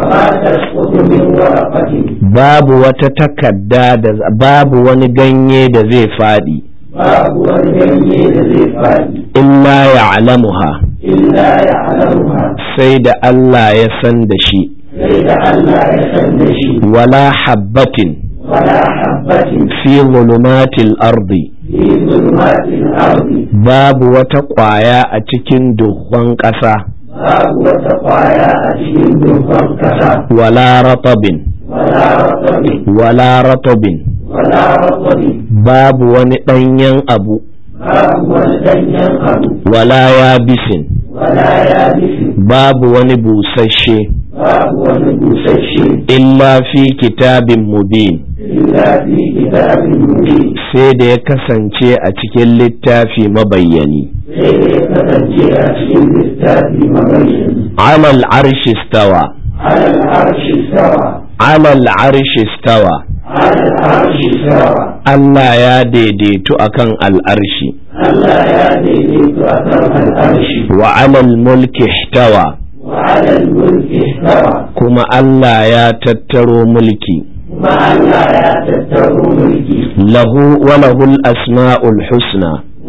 [SPEAKER 1] babu wata takarda da babu wani ganye da zai fadi
[SPEAKER 2] babu wani ganye da zai fadi
[SPEAKER 1] illa ya'lamuha
[SPEAKER 2] illa ya'lamuha
[SPEAKER 1] sai da Allah ya san da shi
[SPEAKER 2] sai da Allah ya san da shi
[SPEAKER 1] wala habbatin
[SPEAKER 2] wala habbatin
[SPEAKER 1] fi zulumatil ardi
[SPEAKER 2] fi zulumatil ardi
[SPEAKER 1] babu wata kwaya a cikin duhun ƙasa
[SPEAKER 2] babu wata kwaya a cikin dukkan kasa
[SPEAKER 1] wala ratabin
[SPEAKER 2] wala ratabin
[SPEAKER 1] wala ratabin
[SPEAKER 2] wala ratabin
[SPEAKER 1] babu wani ɗanyen abu
[SPEAKER 2] babu wani ɗanyen abu
[SPEAKER 1] wala yabisin
[SPEAKER 2] wala yabisin
[SPEAKER 1] babu wani busasshe
[SPEAKER 2] babu wani busasshe
[SPEAKER 1] illa fi kitabin mubin
[SPEAKER 2] illa fi kitabin mubin
[SPEAKER 1] sai da ya kasance a cikin littafi mabayyani
[SPEAKER 2] sai da ya kasance a cikin littafi mabayyani
[SPEAKER 1] alal arshi stawa
[SPEAKER 2] alal arshi stawa
[SPEAKER 1] alal arshi stawa
[SPEAKER 2] alal arshi stawa
[SPEAKER 1] Allah ya daidaitu akan al'arshi
[SPEAKER 2] Allah ya daidaitu akan al'arshi
[SPEAKER 1] wa alal mulki ihtawa
[SPEAKER 2] wa alal mulki ihtawa
[SPEAKER 1] kuma Allah ya tattaro mulki
[SPEAKER 2] kuma Allah ya tattaro mulki
[SPEAKER 1] lahu wa lahul asma'ul husna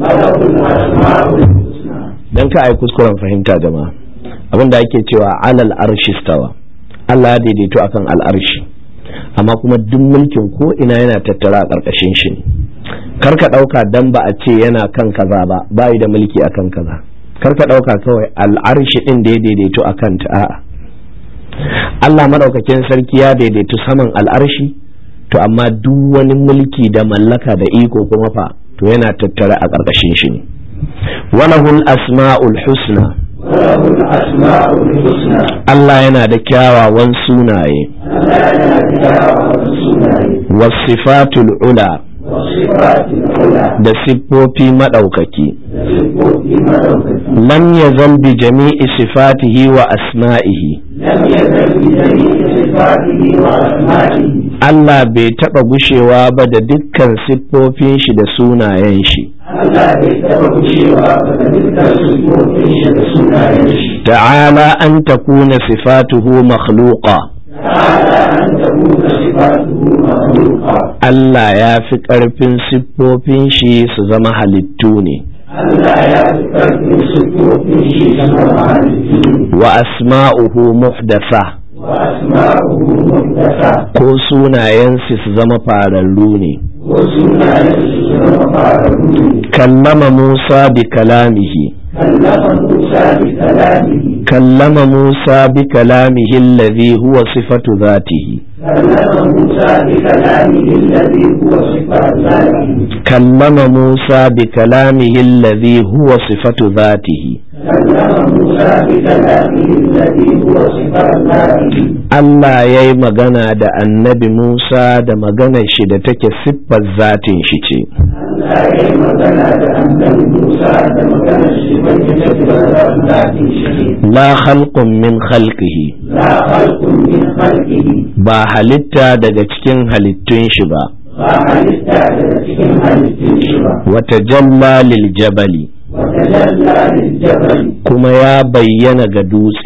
[SPEAKER 1] dan ka ai kuskuren fahimta jama'a abinda ake cewa alal arshi stawa Allah ya daidaito akan al'arshi amma kuma duk mulkin ko ina yana tattara a karkashin shi karka dauka dan ba a ce yana kan kaza ba bai da mulki akan kaza karka dauka kawai al'arshi din da ya daidaito akan ta a'a Allah madaukakin sarki ya daidaito saman al'arshi to amma duk wani mulki da mallaka da iko kuma fa to yana tattara a ƙarƙashin shi ne walahul asma'ul husna
[SPEAKER 2] walahul asma'ul husna
[SPEAKER 1] Allah yana da kyawawan sunaye
[SPEAKER 2] Allah yana da kyawawan sunaye
[SPEAKER 1] wasifatul ula
[SPEAKER 2] wasifatul ula
[SPEAKER 1] da siffofi madaukaki
[SPEAKER 2] da siffofi madaukaki
[SPEAKER 1] lam yazal bi jami'i sifatihi wa asma'ihi
[SPEAKER 2] lam yazal bi jami'i sifatihi wa asma'ihi
[SPEAKER 1] Allah bai taɓa gushewa ba da dukkan siffofin shi da sunayen shi.
[SPEAKER 2] Allah bai taɓa gushewa ba da dukkan siffofin shi da sunayen shi.
[SPEAKER 1] Ta'ala an takuna sifatuhu makhluqa.
[SPEAKER 2] Ta'ala an takuna sifatuhu makhluqa.
[SPEAKER 1] Allah ya fi ƙarfin siffofin shi su zama halittu ne.
[SPEAKER 2] Allah ya fi ƙarfin siffofin shi su zama halittu ne.
[SPEAKER 1] Wa asma'uhu muhdasa. ko sunayensu su zama fararru ne kallama Musa bi kalamihi kallama Musa bi kalamihi alladhi huwa sifatu dhatihi kallama Musa bi kalamihi alladhi huwa sifatu dhatihi Allah ya yi magana da annabi Musa da maganar shi da take siffar zatin shi ce. La khalqun min khalqihi ba halitta daga cikin halittun shi ba. Wata jalla lil jabali kuma ya bayyana ga dutse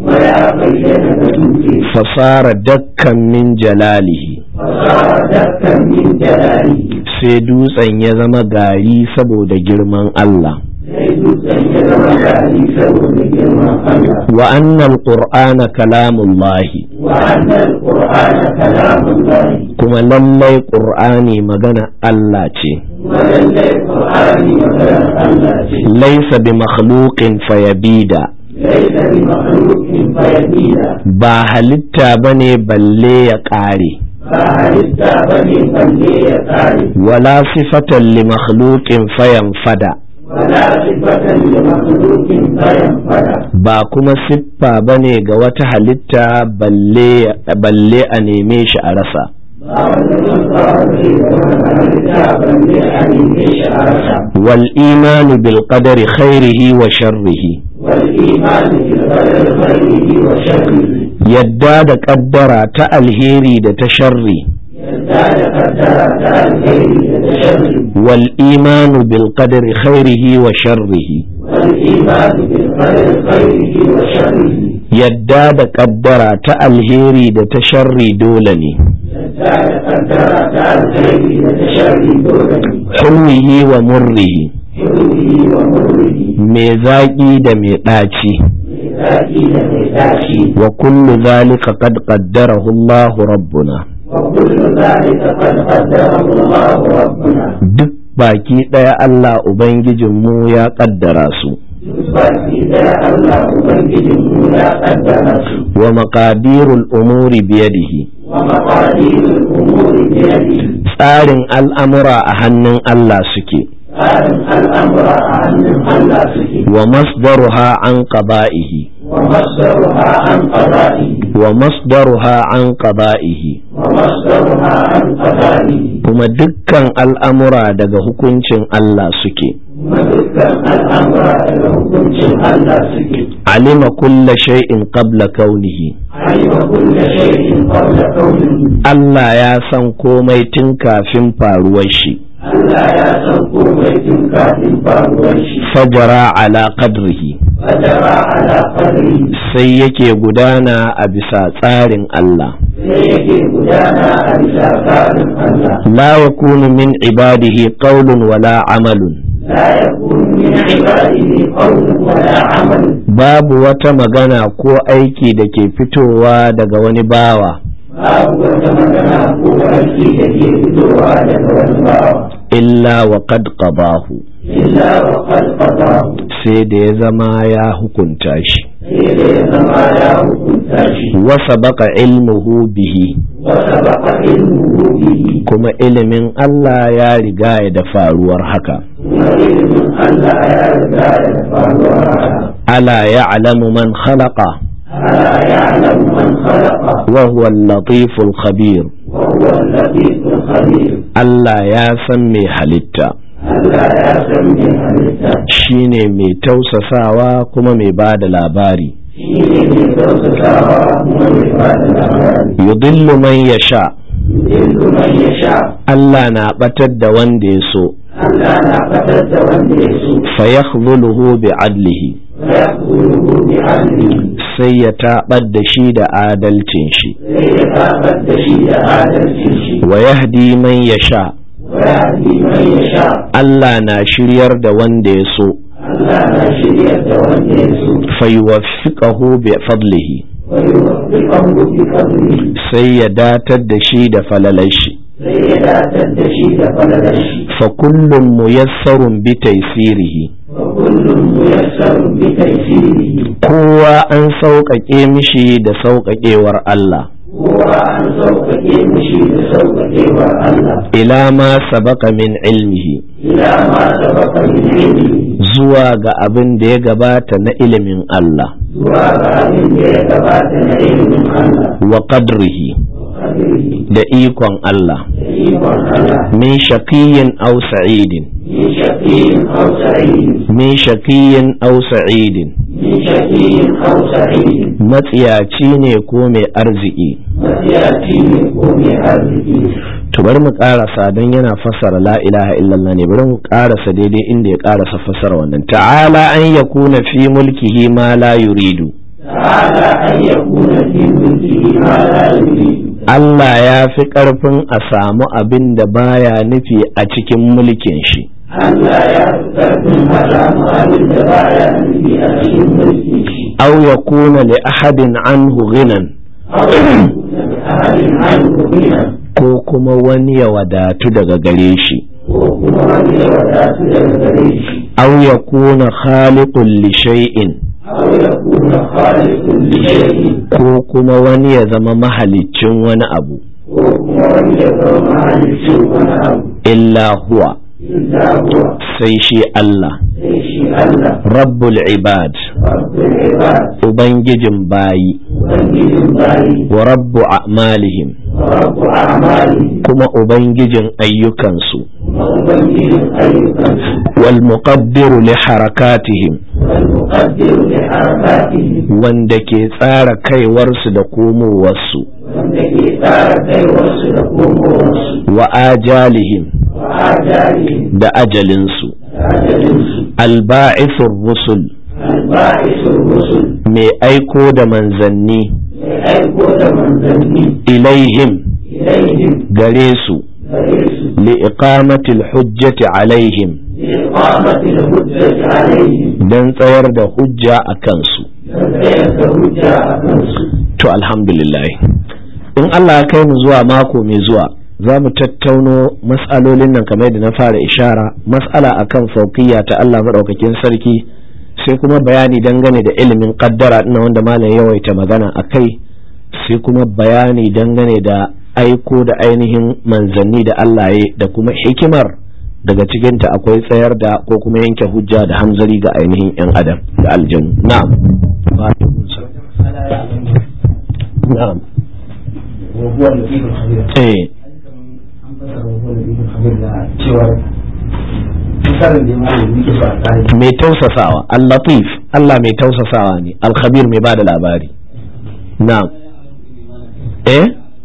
[SPEAKER 2] kuma ya bayyana da dutse
[SPEAKER 1] fasara dakkan min jalalihi
[SPEAKER 2] fasara dakkan min jalalihi
[SPEAKER 1] sai dutsen ya zama gari saboda girman Allah
[SPEAKER 2] sai dutsen ya zama gari saboda girman Allah
[SPEAKER 1] wa annal qur'ana kalamullahi
[SPEAKER 2] wa annal qur'ana kalamullahi
[SPEAKER 1] kuma lallai qur'ani magana Allah ce
[SPEAKER 2] kuma lallai qur'ani magana Allah ce
[SPEAKER 1] laysa bi makhluqin fayabida
[SPEAKER 2] laysa bi makhluqin fayabida
[SPEAKER 1] ba halitta bane balle ya kare
[SPEAKER 2] ba halitta bane balle ya kare
[SPEAKER 1] wala sifatan li makhluqin fayanfada
[SPEAKER 2] wala sifatan li makhluqin fayanfada
[SPEAKER 1] ba kuma siffa bane ga wata halitta balle balle a neme shi a rasa
[SPEAKER 2] ba wanda siffa bane ga wata halitta balle a neme shi a rasa
[SPEAKER 1] wal imanu bil qadari khairihi wa sharrihi
[SPEAKER 2] wal imanu bil qadari khairihi wa sharrihi
[SPEAKER 1] yadda da kaddara ta alheri da ta sharri
[SPEAKER 2] yadda da kaddara ta alheri da ta sharri
[SPEAKER 1] wal imanu bil qadari khairihi wa sharrihi
[SPEAKER 2] wal imanu bil qadari khairihi wa sharrihi
[SPEAKER 1] yadda da kaddara ta alheri da ta sharri dole ne
[SPEAKER 2] yadda da kaddara ta alheri da ta sharri dole ne
[SPEAKER 1] hulmihi wa murrihi
[SPEAKER 2] hirrihi wa murrihi
[SPEAKER 1] mai zaƙi da mai ɗaci
[SPEAKER 2] mai zaki da mai daci
[SPEAKER 1] wa kullu zalika qad qaddarahu Allah rabbuna
[SPEAKER 2] wa kullu zalika qad qaddarahu Allah rabbuna
[SPEAKER 1] duk baki ɗaya Allah ubangijin mu ya kaddara su
[SPEAKER 2] duk baki daya Allah ubangijin mu ya kaddara su
[SPEAKER 1] wa maqadirul umuri biyadihi
[SPEAKER 2] wa maqadirul umuri biyadihi
[SPEAKER 1] tsarin al'amura a hannun Allah suke
[SPEAKER 2] tsarin al'amura a hannun Allah suke
[SPEAKER 1] wa masdaruha an qada'ihi
[SPEAKER 2] wa masdaruha an qada'ihi
[SPEAKER 1] wa masdaruha an qada'ihi
[SPEAKER 2] wa masdaruha an qada'ihi
[SPEAKER 1] kuma dukkan al'amura daga hukuncin Allah suke
[SPEAKER 2] kuma dukkan al'amura daga hukuncin Allah suke
[SPEAKER 1] alima kulla shay'in qabla kaunihi
[SPEAKER 2] alima kulla shay'in qabla kaunihi
[SPEAKER 1] Allah ya san komai tun kafin faruwar shi
[SPEAKER 2] Allah ya san komai tun kafin faruwar shi
[SPEAKER 1] fajara ala qadrihi
[SPEAKER 2] fajara ala qadrihi
[SPEAKER 1] sai yake gudana a bisa tsarin Allah
[SPEAKER 2] sai yake gudana a bisa tsarin Allah
[SPEAKER 1] la yakunu min ibadihi qawlun wala amalun
[SPEAKER 2] la yakunu min ibadihi qawlun wala amalun
[SPEAKER 1] babu wata magana ko aiki da ke fitowa daga wani bawa
[SPEAKER 2] babu wata magana ko aiki da ke fitowa daga wani bawa
[SPEAKER 1] illa wa qad qadahu
[SPEAKER 2] illa wa qad qadahu
[SPEAKER 1] sai da ya zama ya hukunta shi
[SPEAKER 2] sai da ya zama ya hukunta shi
[SPEAKER 1] wa sabaqa ilmuhu bihi
[SPEAKER 2] wa sabaqa ilmuhu bihi
[SPEAKER 1] kuma ilimin Allah ya riga ya da faruwar haka
[SPEAKER 2] kuma ilimin Allah ya riga da faruwar haka
[SPEAKER 1] ala ya'lamu man khalaqa
[SPEAKER 2] ألا يعلم من خلق
[SPEAKER 1] وهو اللطيف الخبير
[SPEAKER 2] وهو اللطيف الخبير
[SPEAKER 1] Allah ya san mai halitta
[SPEAKER 2] ألا يعلم من halitta
[SPEAKER 1] shine mai tausasawa kuma mai ba da labari
[SPEAKER 2] shine mai tausasawa kuma mai ba da labari
[SPEAKER 1] yudillu man yasha
[SPEAKER 2] yudillu man yasha
[SPEAKER 1] Allah na batar da wanda ya so
[SPEAKER 2] Allah na batar da wanda ya so
[SPEAKER 1] fa yakhdhuluhu bi adlihi
[SPEAKER 2] wa yaquluhu bi adlihi
[SPEAKER 1] sai ya tabar da shi da adalcin shi
[SPEAKER 2] sai ya tabar da shi da adalcin shi
[SPEAKER 1] wa yahdi man yasha
[SPEAKER 2] wa yahdi man yasha
[SPEAKER 1] Allah na shiryar da wanda ya so
[SPEAKER 2] Allah na shiryar da wanda ya so
[SPEAKER 1] fa yuwaffiqahu bi fadlihi
[SPEAKER 2] wa yuwaffiqahu bi fadlihi
[SPEAKER 1] sai ya datar da shi da falalar shi
[SPEAKER 2] sai ya datar da shi da falalar shi
[SPEAKER 1] fa kullum muyassarun bi taysirihi
[SPEAKER 2] wa kullum muyassarun bi taysirihi
[SPEAKER 1] kowa an sauƙaƙe mishi da sauƙaƙewar Allah
[SPEAKER 2] kowa an sauƙaƙe mishi da sauƙaƙewar Allah
[SPEAKER 1] ila ma sabaka min ilmihi
[SPEAKER 2] ila ma sabaqa min ilmi
[SPEAKER 1] zuwa ga abin da ya gabata na ilimin Allah
[SPEAKER 2] zuwa ga abin da ya gabata na ilimin Allah
[SPEAKER 1] wa qadrihi
[SPEAKER 2] wa qadrihi
[SPEAKER 1] da ikon Allah
[SPEAKER 2] da ikon Allah
[SPEAKER 1] min shaqiyyin aw sa'idin
[SPEAKER 2] min shaqiyyin aw sa'idin
[SPEAKER 1] min shaqiyyin aw sa'idin
[SPEAKER 2] min shaqiyyin aw sa'idin
[SPEAKER 1] matsiyaci ne ko mai arziki
[SPEAKER 2] matsiyaci ne ko mai arziki
[SPEAKER 1] to bari mu karasa don yana fassara la ilaha illallah ne bari mu karasa daidai inda ya karasa fassara wannan ta'ala an yakuna fi mulkihi ma la yuridu
[SPEAKER 2] تعالى أن يكون في ملكه ما لا يريد.
[SPEAKER 1] Allah ya fi ƙarfin a samu abin da baya nufi a cikin mulkin shi.
[SPEAKER 2] Allah ya fi ƙarfin a samu abin da baya nufi a cikin mulkin shi.
[SPEAKER 1] Aw yakuna li ahadin anhu ghinan.
[SPEAKER 2] Aw yakuna li ahadin anhu ghinan.
[SPEAKER 1] Ko kuma wani ya wadatu daga gare shi.
[SPEAKER 2] Ko kuma wani ya wadatu daga gare shi.
[SPEAKER 1] Aw yakuna khaliqun li shay'in.
[SPEAKER 2] Aw yakuna khaliqun li shay'in.
[SPEAKER 1] Ko kuma wani ya zama mahaliccin wani abu.
[SPEAKER 2] Ko kuma wani ya zama mahaliccin wani abu.
[SPEAKER 1] Illa huwa.
[SPEAKER 2] Illa huwa.
[SPEAKER 1] Sai shi Allah.
[SPEAKER 2] Sai shi Allah.
[SPEAKER 1] Rabbul ibad.
[SPEAKER 2] Rabbul ibad.
[SPEAKER 1] Ubangijin bayi.
[SPEAKER 2] Ubangijin bayi.
[SPEAKER 1] Wa rabbu a'malihim.
[SPEAKER 2] Wa rabbu a'malihim.
[SPEAKER 1] Kuma ubangijin ayyukansu.
[SPEAKER 2] Kuma ubangijin ayyukansu.
[SPEAKER 1] Wal muqaddiru li harakatihim.
[SPEAKER 2] Wal muqaddiru li harakatihim.
[SPEAKER 1] Wanda ke tsara kaiwarsu da komowarsu.
[SPEAKER 2] Wanda ke tsara kaiwarsu da komowarsu.
[SPEAKER 1] Wa ajalihim.
[SPEAKER 2] Wa ajalihim.
[SPEAKER 1] Da ajalinsu.
[SPEAKER 2] Da ajalinsu.
[SPEAKER 1] Alba'ithur rusul.
[SPEAKER 2] Alba'ithur rusul.
[SPEAKER 1] Mai aiko da manzanni.
[SPEAKER 2] Mai aiko da manzanni.
[SPEAKER 1] Ilaihim.
[SPEAKER 2] Ilaihim.
[SPEAKER 1] Gare su.
[SPEAKER 2] Gare su.
[SPEAKER 1] Li iqamatil hujjati alaihim.
[SPEAKER 2] Li iqamatil hujjati alaihim.
[SPEAKER 1] Dan tsayar da hujja a kansu.
[SPEAKER 2] Dan tsayar da hujja a kansu.
[SPEAKER 1] To alhamdulillah. In Allah ya kai mu zuwa mako mai zuwa za mu tattauno mas'alolin nan kamar da na fara ishara, mas'ala akan fauqiyya ta Allah madaukakin sarki, sai kuma bayani dangane da ilimin kaddara ina wanda malam yawaita magana akai, sai kuma bayani dangane da aiko da ainihin manzanni da Allah ya da kuma hikimar daga cikinta akwai tsayar da ko kuma yanke hujja da hanzari ga ainihin yan adam da aljanu. Na'am. Na'am. Eh. Mai tausasawa, al-latif, Allah mai tausasawa ne, al-khabir mai bada labari. Na'am. Eh?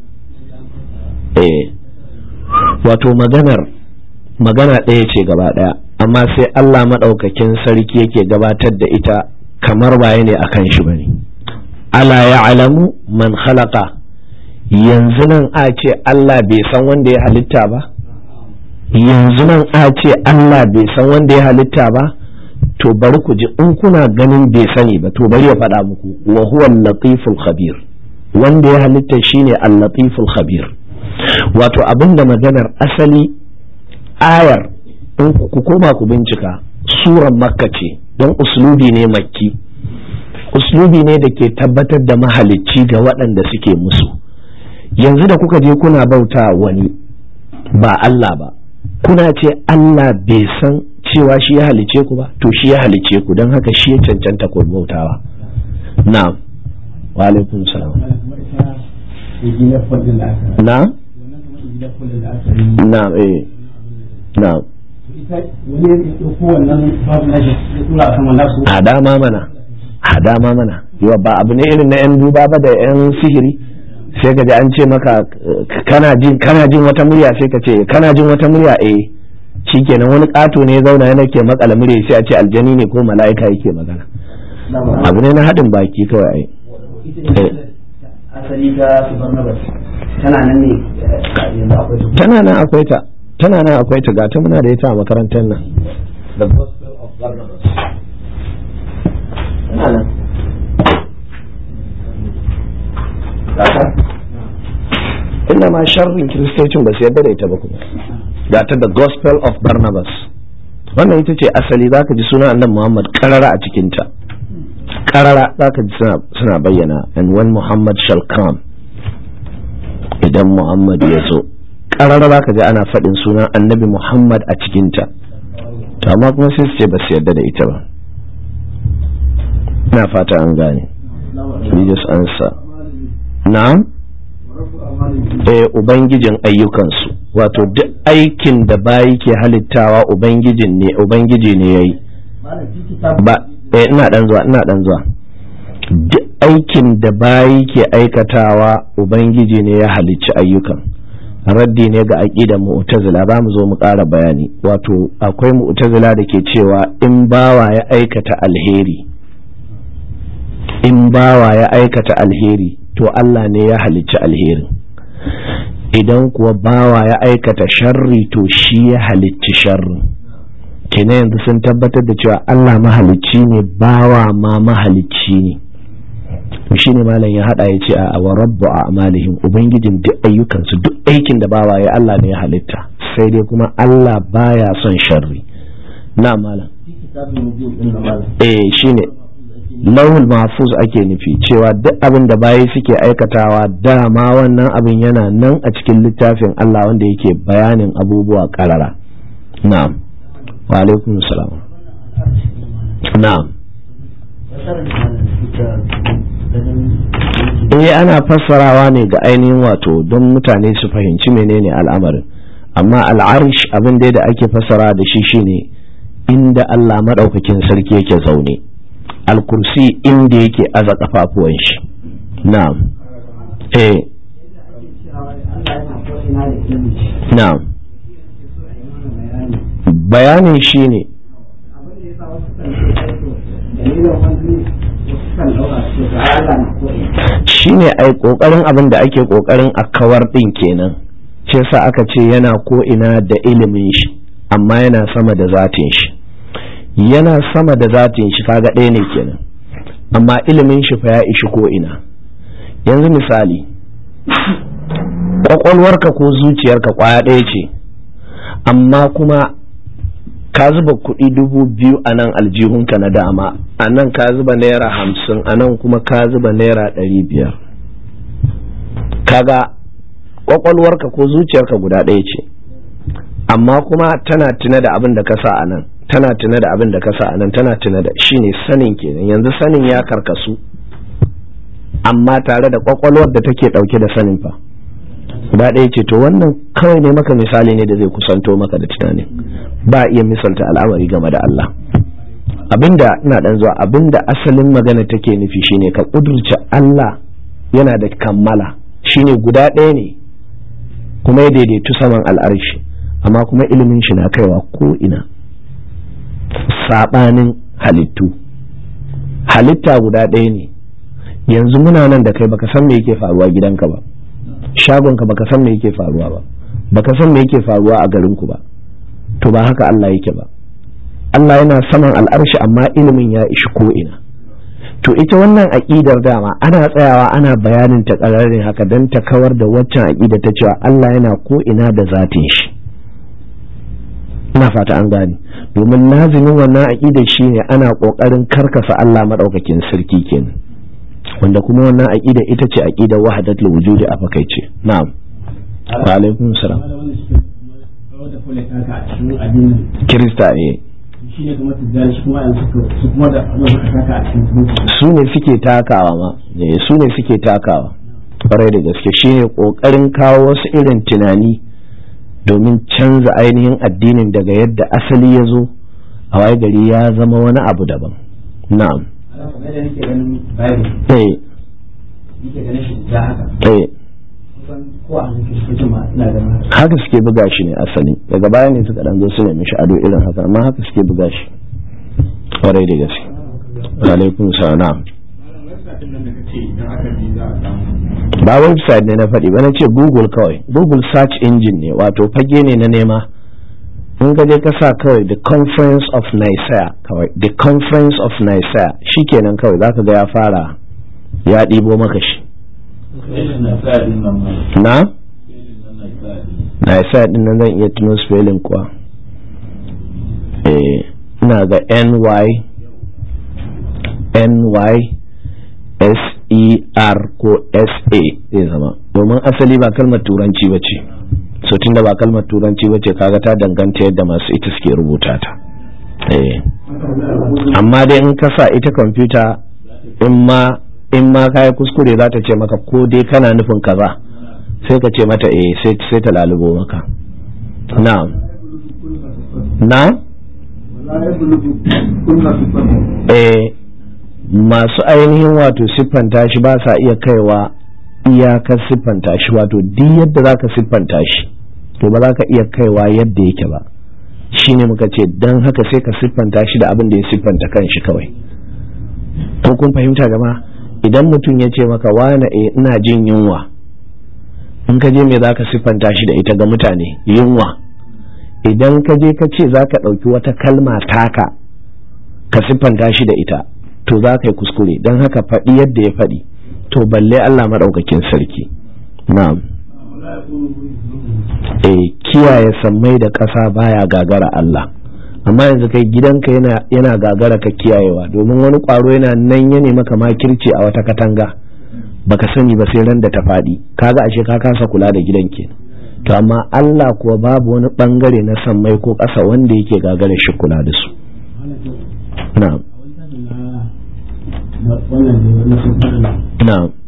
[SPEAKER 1] Eh. Wato maganar magana ɗaya ce gaba ɗaya, amma sai Allah maɗaukakin sarki yake gabatar da ita kamar baya ne akan shi bane. Ala ya'lamu man khalaqa. Yanzu nan a ce Allah bai san wanda ya halitta ba? Yanzu nan a ce Allah bai san wanda ya halitta ba? To bari ku ji, in kuna ganin bai sani ba to bari ya faɗa muku, wa huwa al-latiful khabir. Wanda ya halitta shine al-latiful khabir. Wato abinda maganar asali ayar, in ku koma ku bincika, suran Makka ce, don uslubi ne makki. Uslubi ne da ke tabbatar da mahalicci ga waɗanda suke musu. Yanzu da kuka je kuna bauta wani ba Allah ba, kuna ce Allah bai san cewa shi ya halice ku ba, to shi ya halice ku, don haka shi ya cancanta ku bautawa. Na'am. Wa alaikum salam. Na'am. Na'am. Eh. Na'am. A dama mana. A dama mana. Yawa ba abu ne irin na 'yan duba ba da 'yan sihiri. Sai ka ji an ce maka kana jin kana jin wata murya, sai ka ce kana jin wata murya, eh shikenan wani kato ne zauna yana ke makala murya, sai a ce aljani ne ko mala'ika yake magana. Abu ne na haɗin baki kawai ai.
[SPEAKER 2] Asali ga Barnabas tana nan ne yanzu akwai ta.
[SPEAKER 1] Tana nan akwai ta. Tana nan akwai ta, ga ta muna da ita a makarantar nan. The Gospel of Barnabas. Tana nan. Inda ma sharrin kiristocin ba su yarda da ita ba kuma. Ga ta The Gospel of Barnabas. Wannan ita ce asali, zaka ji sunan annabi Muhammad karara a cikinta. Karara zaka ji suna bayyana, and when Muhammad shall come, idan Muhammad ya zo, karara zaka ji ana faɗin sunan annabi Muhammad a cikinta. To amma kuma sai su ce ba su yarda da ita ba. Ina fata an gane. Religious answer. Na'am? Eh, ubangijin ayyukansu, wato duk aikin da bayi ke halittawa ubangijin ne, ubangiji ne yayi. Ba, eh ina dan zuwa, ina dan zuwa. Duk aikin da bayi ke aikatawa ubangiji ne ya halicci ayyukan. Raddi ne ga aqidar mu'tazila, ba mu zo mu ƙara bayani. Wato akwai mu'tazila da ke cewa in bawa ya aikata alheri in bawa ya aikata alheri to Allah ne ya halicci alherin, idan kuwa bawa ya aikata sharri to shi ya halicci sharrin. kenan yanzu sun tabbatar da cewa Allah mahalicci ne, bawa ma mahalicci ne. shi ne malam ya hada ya ce a wa rabbu a'malihim, ubangijin duk ayyukansu, duk aikin da bawa ya Allah ne ya halitta, sai dai kuma Allah baya son sharri. na malam eh shine lauhul mahfuz ake nufi, cewa duk abin da bayi suke aikatawa dama wannan abin yana nan a cikin littafin Allah wanda yake bayanin abubuwa karara. na'am wa alaikum salam. na'am eh ana fassarawa ne ga ainihin wato don mutane su fahimci menene al'amarin, amma al'arsh abin da ake fassara da shi shine inda Allah madaukakin sarki yake zaune, al-kursi inda yake aza kafafuwan shi. na'am eh na'am bayanin shine shine ai kokarin abin da ake kokarin a kawar din kenan, ce sa aka ce yana ko ina da ilimin shi amma yana sama da zatin shi, yana sama da zatin shi kaga ɗaya ne kenan, amma ilimin shi fa ya ishi ko ina. yanzu misali kwakwalwarka ko zuciyarka kwaya ɗaya ce, amma kuma ka zuba kuɗi dubu biyu a nan aljihunka na dama, a nan ka zuba naira hamsin, a nan kuma ka zuba naira ɗari biyar. kaga kwakwalwarka ko zuciyarka guda ɗaya ce, amma kuma tana tuna da abin da ka sa a nan, tana tuna da abin da ka sa a nan, tana tuna da shine sanin kenan. yanzu sanin ya karkasu, amma tare da kwakwalwar da take ɗauke da sanin fa guda ɗaya ce. to wannan kawai ne maka misali ne da zai kusanto maka da tunani, ba iya misalta al'amari game da Allah. abinda ina dan zuwa abinda asalin magana take nufi shine ka kudurce Allah yana da kammala, shine guda ɗaya ne kuma ya daidaitu saman al'arshi, amma kuma ilimin shi na kaiwa ko ina, sabanin halittu. halitta guda ɗaya ne. yanzu muna nan da kai baka san me yake faruwa gidanka ba, shagonka baka san me yake faruwa ba, baka san me yake faruwa a garinku ba, to ba haka Allah yake ba. Allah yana saman al'arshi amma ilimin ya ishi ko ina. to ita wannan aqidar dama ana tsayawa ana bayanin ta kararin haka dan ta kawar da waccan aqida ta cewa Allah yana ko ina da zatin shi. ina fata an gane, domin lazimin wannan aqida shine ana kokarin karkasa Allah madaukakin sarki kenan, wanda kuma wannan aqida ita ce aqidar wahdatul wujudi a fakaice. na'am wa alaikum salam. Kirista ne su ne suke takawa ma su ne suke takawa kwarai da gaske, shine kokarin kawo wasu irin tunani domin canza ainihin addinin daga yadda asali ya zo a waye gari ya zama wani abu daban. na'am eh eh haka suke buga shi ne asali, daga baya ne suka dan zo su nemi shi ado irin haka, amma haka suke buga shi kwarai da gaske. alaikum salam. ba website ne na faɗi ba, na ce google kawai, google search engine ne, wato fage ne na nema. in ka je ka sa kawai the conference of Nicaea, kawai the conference of Nicaea, shikenan kawai zaka ga ya fara ya ɗibo maka shi. na Nicaea din nan zan iya tuno spelling kuwa, eh ina ga ny ny s e r ko s a zai zama, domin asali ba kalmar turanci ba ce, so tunda ba kalmar turanci ba ce kaga ta danganta yadda masu ita suke rubuta ta. eh amma dai in ka sa ita kwamfuta in ma in ma kai kuskure za ta ce maka ko dai kana nufin kaza, sai ka ce mata eh sai sai ta lalubo maka. na'am na eh masu ainihin wato siffanta shi ba sa iya kaiwa iyakar siffanta shi, wato duk yadda zaka siffanta shi to ba za ka iya kaiwa yadda yake ba. shine muka ce dan haka sai ka siffanta shi da abin da ya siffanta kanshi kawai. ko kun fahimta jama'a? Idan mutum ya ce maka wane eh ina jin yunwa, in ka je me za ka siffanta shi da ita ga mutane? Yunwa. Idan ka je ka ce za ka ɗauki wata kalma taka ka siffanta shi da ita, to za ka yi kuskure. Don haka faɗi yadda ya faɗi, to balle Allah maɗaukakin sarki. Na'am. Eh, kiyaye sammai da ƙasa baya gagara Allah, amma yanzu kai gidanka yana yana gagara ka kiyayewa, domin wani ƙwaro yana nan ya nemi maka makirci a wata katanga baka sani ba sai ran da ta faɗi, kaga ashe ka kasa kula da gidan ke. To amma Allah kuwa babu wani bangare na sammai ko ƙasa wanda yake gagara shi kula da su. Na'am. Na'am.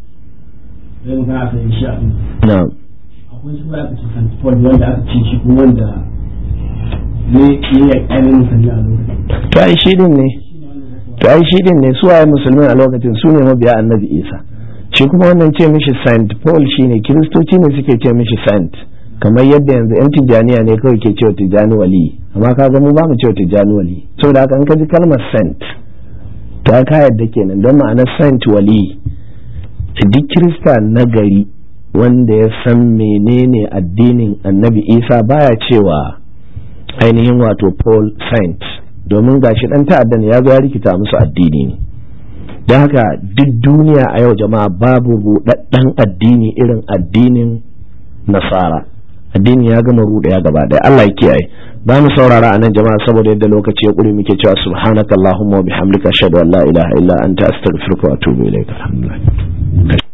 [SPEAKER 1] Na'am.
[SPEAKER 3] akwai shi ba ka san wanda aka ci shi kuma wanda ne ya ƙarin musulmi a lokacin.
[SPEAKER 1] To ai shi din ne. To ai shi din ne su waye musulmi a lokacin, su ne mabiya Annabi Isa. Shi kuma wannan ce mishi Saint Paul shine, Kiristoci ne suke ce mishi Saint. Kamar yadda yanzu yan Tijjaniya ne kawai ke cewa Tijjani wali, amma kaga mu ba mu cewa Tijjani wali. Saboda haka in ka ji kalmar Saint, to ka yadda kenan, don ma'anar Saint wali. Duk Kirista na gari wanda ya san menene addinin Annabi Isa baya cewa ainihin wato Paul Saint, domin gashi dan ta'adda ne ya zo ya rikita musu addini ne. Don haka duk duniya a yau jama'a babu rudaddan addini irin addinin Nasara. Addini ya gama ruɗa ya gaba ɗaya. Allah ya kiyaye. Ba mu saurara anan jama'a saboda yadda lokaci ya ƙure, muke cewa subhanakallahumma wa bihamdika ashhadu an la ilaha illa anta astaghfiruka wa atubu ilaik. Alhamdulillah.